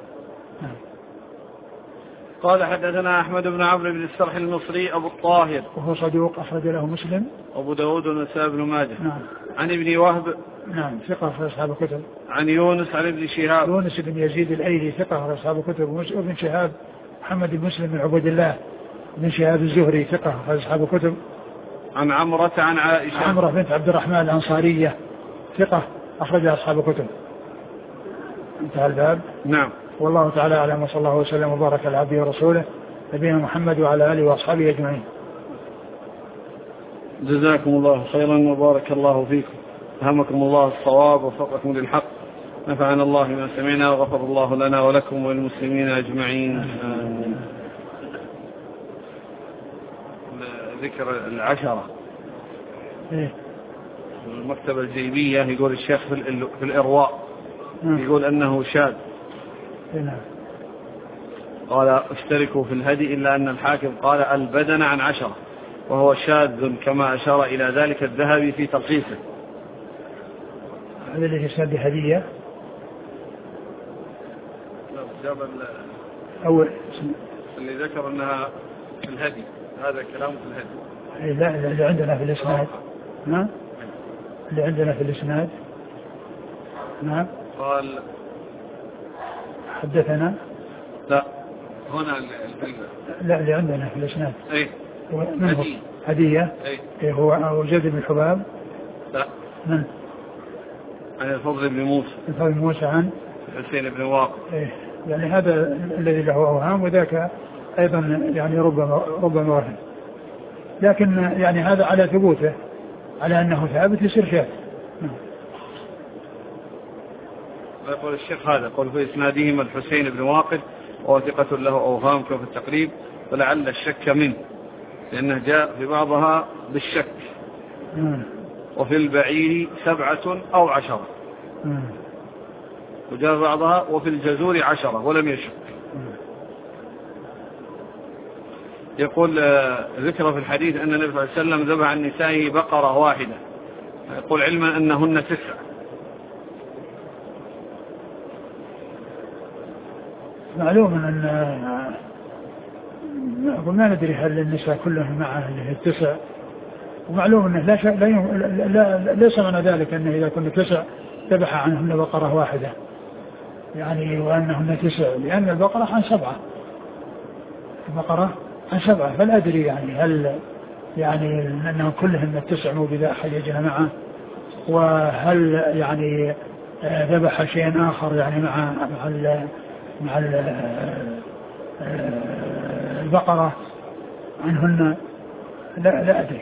قال حدثنا أحمد بن عمرو بن السرح المصري أبو الطاهر وهو صدوق أخرج له مسلم أبو داود والنسائي بن ماجه. نعم. عن ابن وهب نعم ثقة في أصحاب الكتب. عن يونس عن ابن شهاب يونس بن يزيد الأيلي ثقة في أصحاب الكتب. وابن شهاب محمد بن مسلم بن عبد الله بن شهاب الزهري ثقة في أصحاب الكتب. عن عمرة عن عائشة عمرة بنت عبد الرحمن الأنصارية ثقة أخرج أصحاب الكتب. انتهى الباب. نعم. والله تعالى أعلم وصلى الله وسلم وبارك على عبده ورسوله نبينا محمد وعلى آله وأصحابه أجمعين. جزاكم الله خيرا وبارك الله فيكم. ألهمكم الله الصواب ووفقكم للحق. نفعنا الله بما سمعنا وغفر الله لنا ولكم وللمسلمين أجمعين. آمين. ذكر العشرة إيه؟ المكتبة الجيبية يقول الشيخ في الإرواء يقول أنه شاذ. نعم. قال اشتركوا في الهدي إلا أن الحاكم قال البدن عن عشرة وهو شاذ كما أشار إلى ذلك الذهبي في تلخيصه. هذا اللي يسمى بهدية أول اللي ذكر أنها في الهدي هذا كلام في الهدي. لا اللي عندنا في الإسناد. نعم اللي عندنا في الإسناد. نعم قال حدثنا لا هنا لا اللي عندنا في الإسناد ايه هدية هدية ايه, إيه هو زيد بن حباب. لا من عن الفضل بن موسى الفضل بن موسى عن حسين بن واقد. إيه يعني هذا الذي له أوهام وذاك أيضا يعني ربما ربما وهم لكن يعني هذا على ثبوته على أنه ثابت يصير شاذ. يقول الشيخ هذا قل في إسنادهما الحسين بن واقد وهو ثقة له أوهام كما في التقريب ولعل الشك منه لأنه جاء في بعضها بالشك مم. وفي البعير سبعة أو عشرة مم. وجاء بعضها وفي الجزور عشرة ولم يشك. مم. يقول ذكر في الحديث أن النبي صلى الله عليه وسلم ذبح عن نسائه بقرة واحدة يقول علما أنهن تسع. معلوم أن ما ندري هل النساء كلهم معه اللي هي التسع ومعلوم أنه لا, لا, لا ليس معنى ذلك أنه إذا كنا تسع ذبح عنهن بقرة واحدة يعني وأنهن تسع لأن البقرة عن سبعة البقرة عن سبعة فلا أدري يعني هل يعني أنهم كلهم التسع مو بذا أحد يجنا معه وهل يعني ذبح شيء آخر يعني مع مع ال مع البقرة عنهن لا, لا أدري.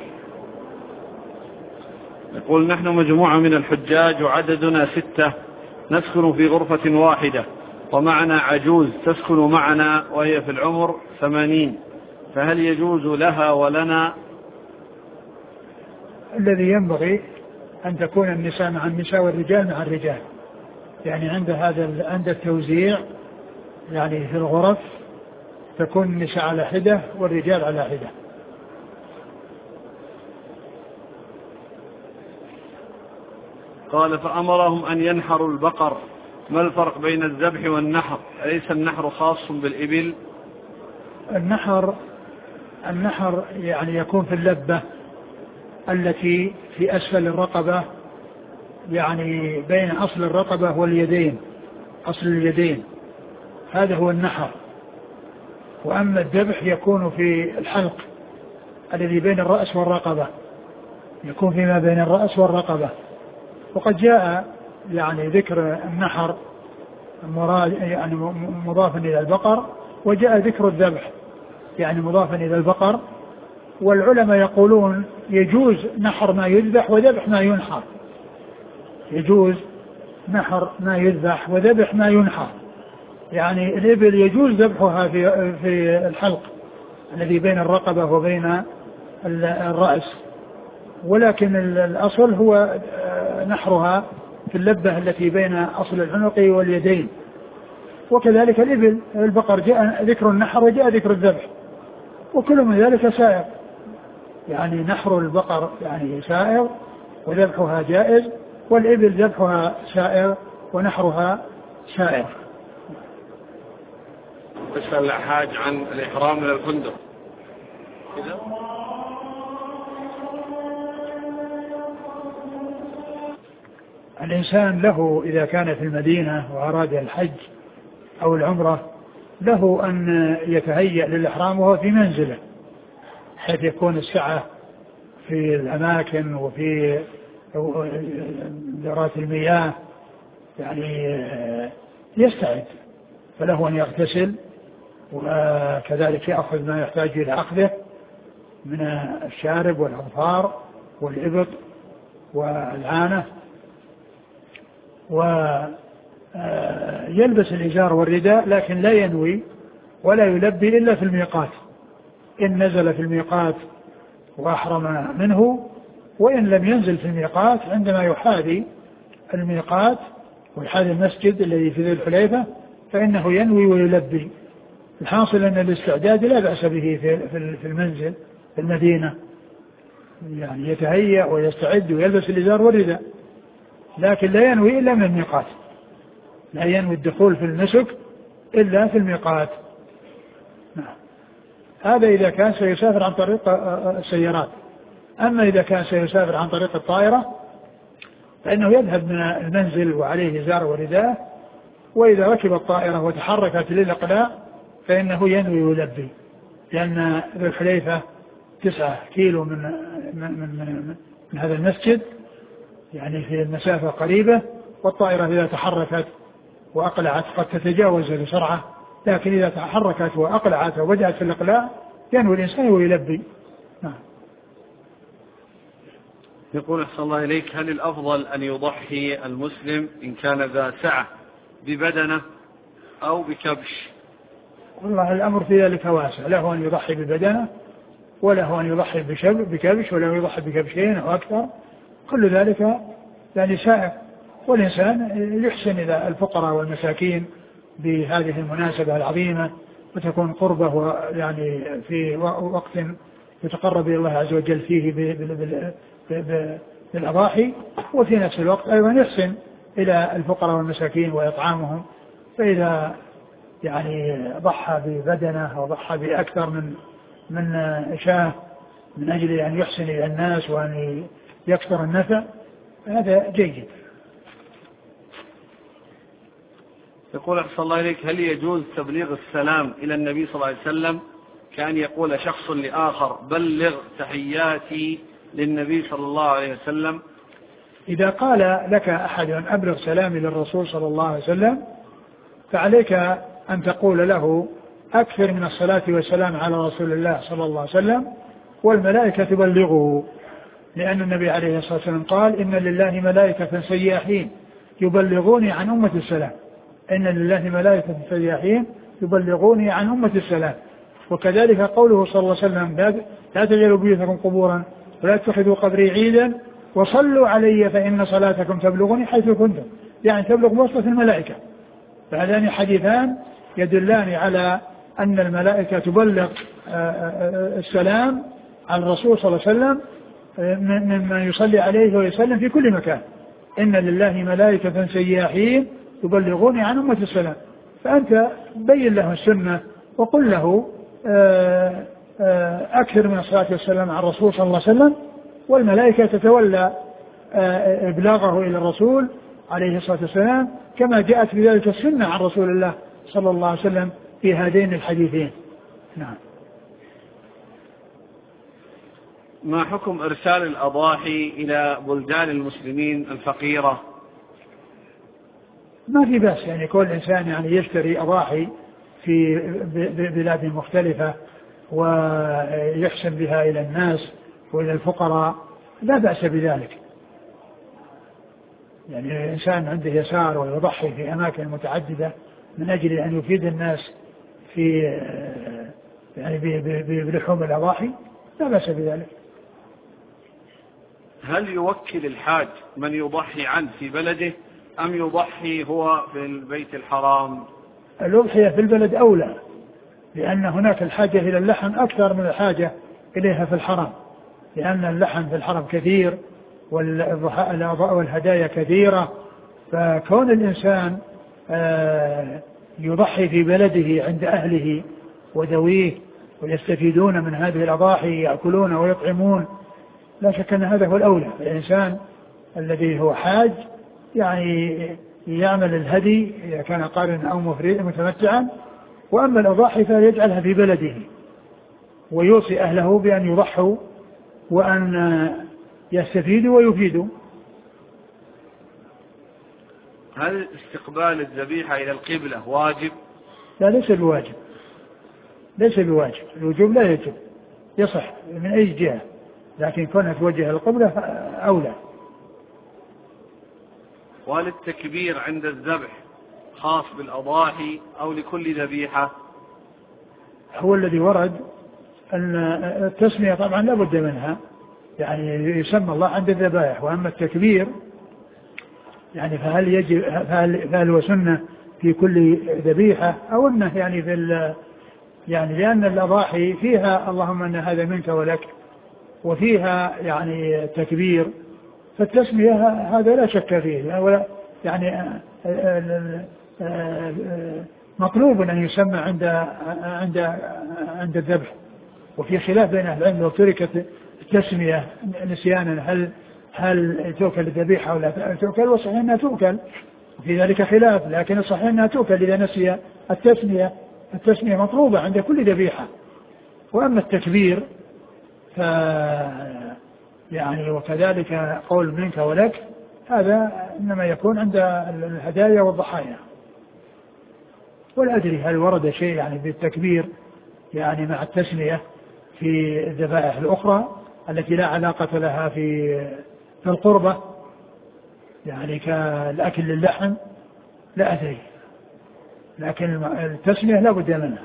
يقول نحن مجموعة من الحجاج وعددنا ستة نسكن في غرفة واحدة ومعنا عجوز تسكن معنا وهي في العمر ثمانين فهل يجوز لها ولنا؟ الذي ينبغي أن تكون النساء مع النساء والرجال مع الرجال يعني عند هذا عند التوزيع يعني في الغرف تكون النساء على حدة والرجال على حدة. قال فأمرهم أن ينحروا البقر ما الفرق بين الذبح والنحر أليس النحر خاص بالإبل؟ النحر النحر يعني يكون في اللبة التي في أسفل الرقبة يعني بين أصل الرقبة واليدين أصل اليدين هذا هو النحر. وأما الذبح يكون في الحلق الذي بين الرأس والرقبة، يكون فيما بين الرأس والرقبة. وقد جاء يعني ذكر النحر مراد يعني مضافا إلى البقر، وجاء ذكر الذبح يعني مضافا إلى البقر. والعلماء يقولون يجوز نحر ما يذبح وذبح ما ينحر، يجوز نحر ما يذبح وذبح ما ينحر. يعني الإبل يجوز ذبحها في في الحلق الذي بين الرقبة وبين الرأس، ولكن الأصل هو نحرها في اللبة التي بين أصل العنق واليدين. وكذلك الإبل البقر جاء ذكر النحر وجاء ذكر الذبح، وكل من ذلك سائر. يعني نحر البقر يعني سائر وذبحها جائز، والإبل ذبحها سائر ونحرها سائر. يسأل الحاج عن الإحرام من الفندق. إذا الإنسان له إذا كان في المدينة وأراد الحج أو العمرة له أن يتهيأ للإحرام وهو في منزله، حيث يكون السعة في الأماكن وفي دورات المياه، يعني يستعد، فله أن يغتسل وكذلك يأخذ ما يحتاج إلى أخذه من الشارب والأظفار والإبط والعانة، ويلبس الإزار والرداء، لكن لا ينوي ولا يلبي إلا في الميقات، إن نزل في الميقات وأحرم منه، وإن لم ينزل في الميقات عندما يحاذي الميقات ويحاذي المسجد الذي في ذي الحليفة فإنه ينوي ويلبي. الحاصل أن الاستعداد لا بأس به في المنزل في المدينة، يعني يتهيأ ويستعد ويلبس الإزار والرداء، لكن لا ينوي إلا من الميقات، لا ينوي الدخول في النسك إلا في الميقات. نعم. هذا إذا كان سيسافر عن طريق السيارات. أما إذا كان سيسافر عن طريق الطائرة فإنه يذهب من المنزل وعليه إزار ورداء، وإذا ركب الطائرة وتحركت للإقلاع فإنه ينوي ويلبي، لأن ذو الحليفة تسعة كيلو من, من, من, من, من هذا المسجد، يعني في المسافة قريبة، والطائرة إذا تحركت وأقلعت قد تتجاوز بسرعة، لكن إذا تحركت وأقلعت وبدأت في الإقلاع ينوي الإنسان ويلبي. نعم. يقول أحسن الله إليك: هل الأفضل أن يضحي المسلم إن كان ذا سعة ببدنه أو بكبش؟ والله الأمر في ذلك واسع، له أن يضحي ببدنه وله أن يضحي بكبش وله يضحي بكبشين أو أكثر، كل ذلك يعني سائر، والإنسان يحسن إلى الفقراء والمساكين بهذه المناسبة العظيمة، وتكون قربه يعني في وقت يتقرب إلى الله عز وجل فيه بالأضاحي، وفي نفس الوقت أيضا يحسن إلى الفقراء والمساكين وإطعامهم. فإذا يعني ضحى ببدنه أو ضحى بأكثر من من شاه من أجل أن يحسن إلى الناس وأن يكثر النفع هذا جيد. يقول أحسن الله إليك: هل يجوز تبليغ السلام إلى النبي صلى الله عليه وسلم كأن يقول شخص لآخر بلغ تحياتي للنبي صلى الله عليه وسلم؟ إذا قال لك أحد أبلغ سلامي للرسول صلى الله عليه وسلم فعليك أن تقول له أكثر من الصلاة والسلام على رسول الله صلى الله عليه وسلم والملائكة تبلغه، لأن النبي عليه الصلاة والسلام قال: إن لله ملائكة سياحين يبلغوني عن أمة السلام، إن لله ملائكة سياحين يبلغوني عن أمة السلام. وكذلك قوله صلى الله عليه وسلم: لا تجعلوا بيوتكم قبورا ولا تتخذوا قبري عيدا وصلوا علي فإن صلاتكم تبلغني حيث كنتم، يعني تبلغ وصلة الملائكة. فهذان حديثان يدلان على أن الملائكة تبلغ السلام على الرسول صلى الله عليه وسلم ممن يصلي عليه ويسلم في كل مكان. إن لله ملائكة سياحين يبلغوني عن أمة السلام. فأنت بين له السنة وقل له أكثر من الصلاة والسلام على الرسول صلى الله عليه وسلم، والملائكة تتولى إبلاغه إلى الرسول عليه الصلاة والسلام، كما جاءت بذلك السنة عن رسول الله صلى الله عليه وسلم في هذين الحديثين. نعم. ما حكم إرسال الأضاحي إلى بلدان المسلمين الفقيرة؟ ما في بأس يعني كل إنسان يعني يشتري أضاحي في بلاد مختلفة ويحسن بها إلى الناس وإلى الفقراء، لا بأس بذلك. يعني الإنسان عنده يسار ويضحي في أماكن متعددة من أجل أن يفيد الناس في يعني بلحوم الأضاحي، لا بأس بذلك. هل يوكل الحاج من يضحي عنه في بلده أم يضحي هو في البيت الحرام؟ الأضحية في البلد أولى، لأن هناك الحاجة إلى اللحم أكثر من الحاجة إليها في الحرم، لأن اللحم في الحرم كثير والهدايا كثيرة، فكون الإنسان يضحي في بلده عند أهله وذويه ويستفيدون من هذه الأضاحي، يأكلون ويطعمون، لا شك أن هذا هو الأولى. الإنسان الذي هو حاج يعني يعمل الهدي إذا كان قارنا أو متمتعا، وأما الأضاحي فيجعلها في بلده ويوصي أهله بأن يضحوا وأن يستفيدوا ويفيدوا. هل استقبال الذبيحة إلى القبلة واجب؟ لا، ليس بواجب، ليس بواجب، الوجوب لا يجب، يصح من أي جهة، لكن كونها توجه القبلة أولى. وهل التكبير عند الذبح خاص بالأضاحي أو لكل ذبيحة؟ هو الذي ورد أن التسمية طبعا لا بد منها، يعني يسمى الله عند الذبائح، وأما التكبير يعني فهل يجب فهل, فهل هو سنة في كل ذبيحة أو أنه يعني في يعني لأن الأضاحي فيها اللهم أن هذا منك ولك، وفيها يعني تكبير، فالتسمية هذا لا شك فيه، ولا يعني مطلوب أن يسمى عند عند عند الذبح. وفي خلاف بين أهل العلم لو تركت التسمية نسيانا هل هل تؤكل الذبيحة أو لا تؤكل، وصحيح أنها تؤكل، وفي ذلك خلاف، لكن الصحيح أنها تؤكل إذا نسي التسمية. التسمية مطلوبة عند كل ذبيحة. وأما التكبير ف يعني وكذلك قول منك ولك، هذا إنما يكون عند الهدايا والضحايا. ولا أدري هل ورد شيء يعني بالتكبير يعني مع التسمية في الذبائح الأخرى التي لا علاقة لها في في القربة، يعني كالأكل للحم، لا أدري، لكن التسمية لا بد منها.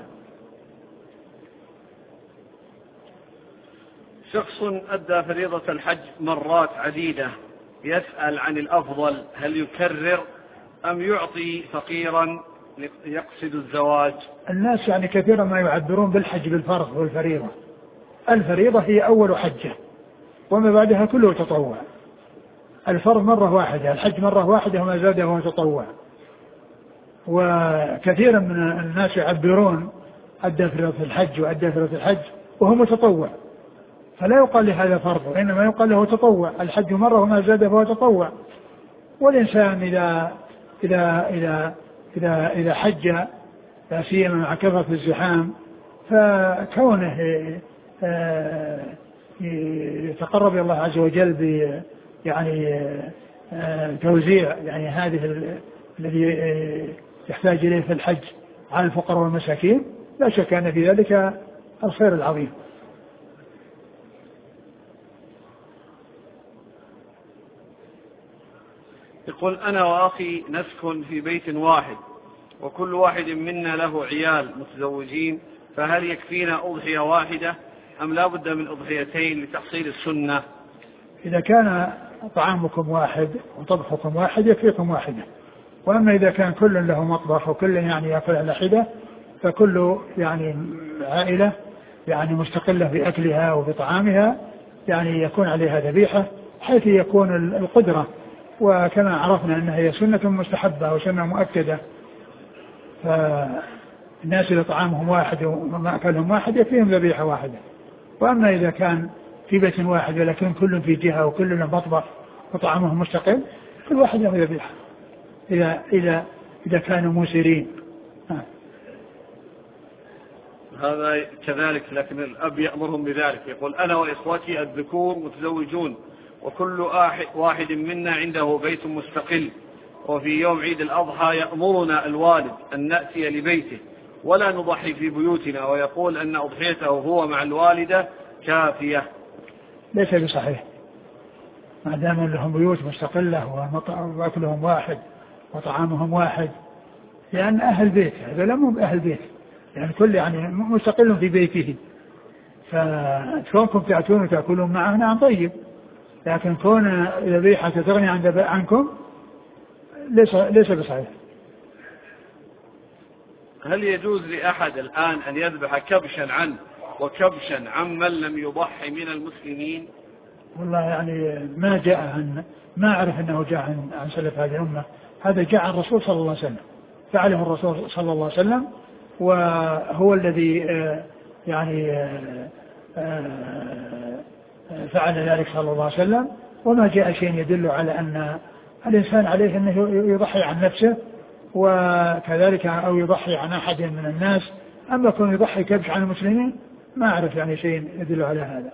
شخص أدى فريضة الحج مرات عديدة يسأل عن الأفضل، هل يكرر أم يعطي فقيرا يقصد الزواج؟ الناس يعني كثيرا ما يعبرون بالحج بالفرض والفريضة. الفريضة هي أول حجة، وما بعدها كله تطوع. الفرض مرة واحدة، الحج مرة واحدة، وما زاده هو تطوع. وكثيرا من الناس يعبرون أدى فريضة الحج وأدى فريضة الحج وهو متطوع، فلا يقال لهذا فرض، وإنما يقال له تطوع. الحج مرة وما زاده هو تطوع. والإنسان إذا إذا إذا إذا إذا حج لا سيما مع كثرة الزحام، فكونه يتقرب إلى الله عز وجل ب يعني توزيع يعني هذه الذي يحتاج إليه في الحج على الفقراء والمساكين، لا شك أن في ذلك الخير العظيم. يقول أنا وأخي نسكن في بيت واحد، وكل واحد منا له عيال متزوجين، فهل يكفينا أضحية واحدة أم لا بد من أضحيتين لتحصيل السنة؟ إذا كان طعامكم واحد وطبخكم واحد يكفيكم واحدة. وأما إذا كان كل له مطبخ وكل يعني يأكل على حدة، فكل يعني عائلة يعني مستقلة بأكلها وبطعامها يعني يكون عليها ذبيحة حيث يكون القدرة. وكما عرفنا أنها هي سنة مستحبة وسنة مؤكدة، فالناس إذا طعامهم واحد ومأكلهم واحد يكفيهم ذبيحة واحدة. وأما إذا كان في بيت واحد ولكن كل في جهة وكل له مطبخ وطعامهم مستقل، كل واحد له ذبيحة إذا إذا إذا كانوا مسرين. هذا كذلك، لكن الأب يأمرهم بذلك، يقول أنا وإخوتي الذكور متزوجون وكل واحد منا عنده بيت مستقل، وفي يوم عيد الأضحى يأمرنا الوالد أن نأتي لبيته ولا نضحي في بيوتنا، ويقول أن أضحيته هو مع الوالدة كافية. ليس بصحيح، ما دام لهم بيوت مستقلة وأكلهم واحد وطعامهم واحد، لأن أهل بيت هذا لا مو أهل بيت، يعني كل يعني مستقل في بيته، فكونكم تأتون وتأكلون معه نعم طيب، لكن كون الذبيحة تغني عن عنكم ليس ليس بصحيح. هل يجوز لأحد الآن أن يذبح كبشا عنه وكبشا عمن لم يضحي من المسلمين؟ والله يعني ما جاء عن ما أعرف أنه جاء عن, عن سلف هذه الأمة، هذا جاء عن الرسول صلى الله عليه وسلم، فعله الرسول صلى الله عليه وسلم، وهو الذي يعني فعل ذلك صلى الله عليه وسلم، وما جاء شيء يدل على أن الإنسان عليه أنه يضحي عن نفسه وكذلك أو يضحي عن أحد من الناس. أما كون يضحي كبش عن المسلمين ما أعرف يعني شيء يدل على هذا.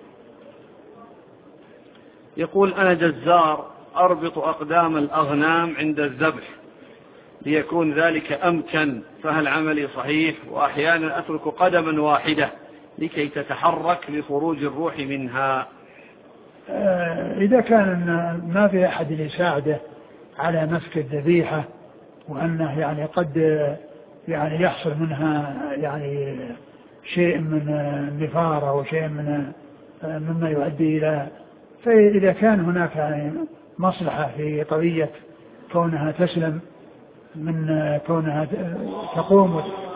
يقول أنا جزار أربط أقدام الأغنام عند الذبح ليكون ذلك أمكن، فهل عملي صحيح؟ وأحيانا أترك قدما واحدة لكي تتحرك لخروج الروح منها. إذا كان ما في أحد يساعده على مسك الذبيحة وأنه يعني قد يعني يحصل منها يعني شيء من النفار أو شيء من مما يؤدي إلى، فإذا كان هناك يعني مصلحة في قضية كونها تسلم من كونها تقوم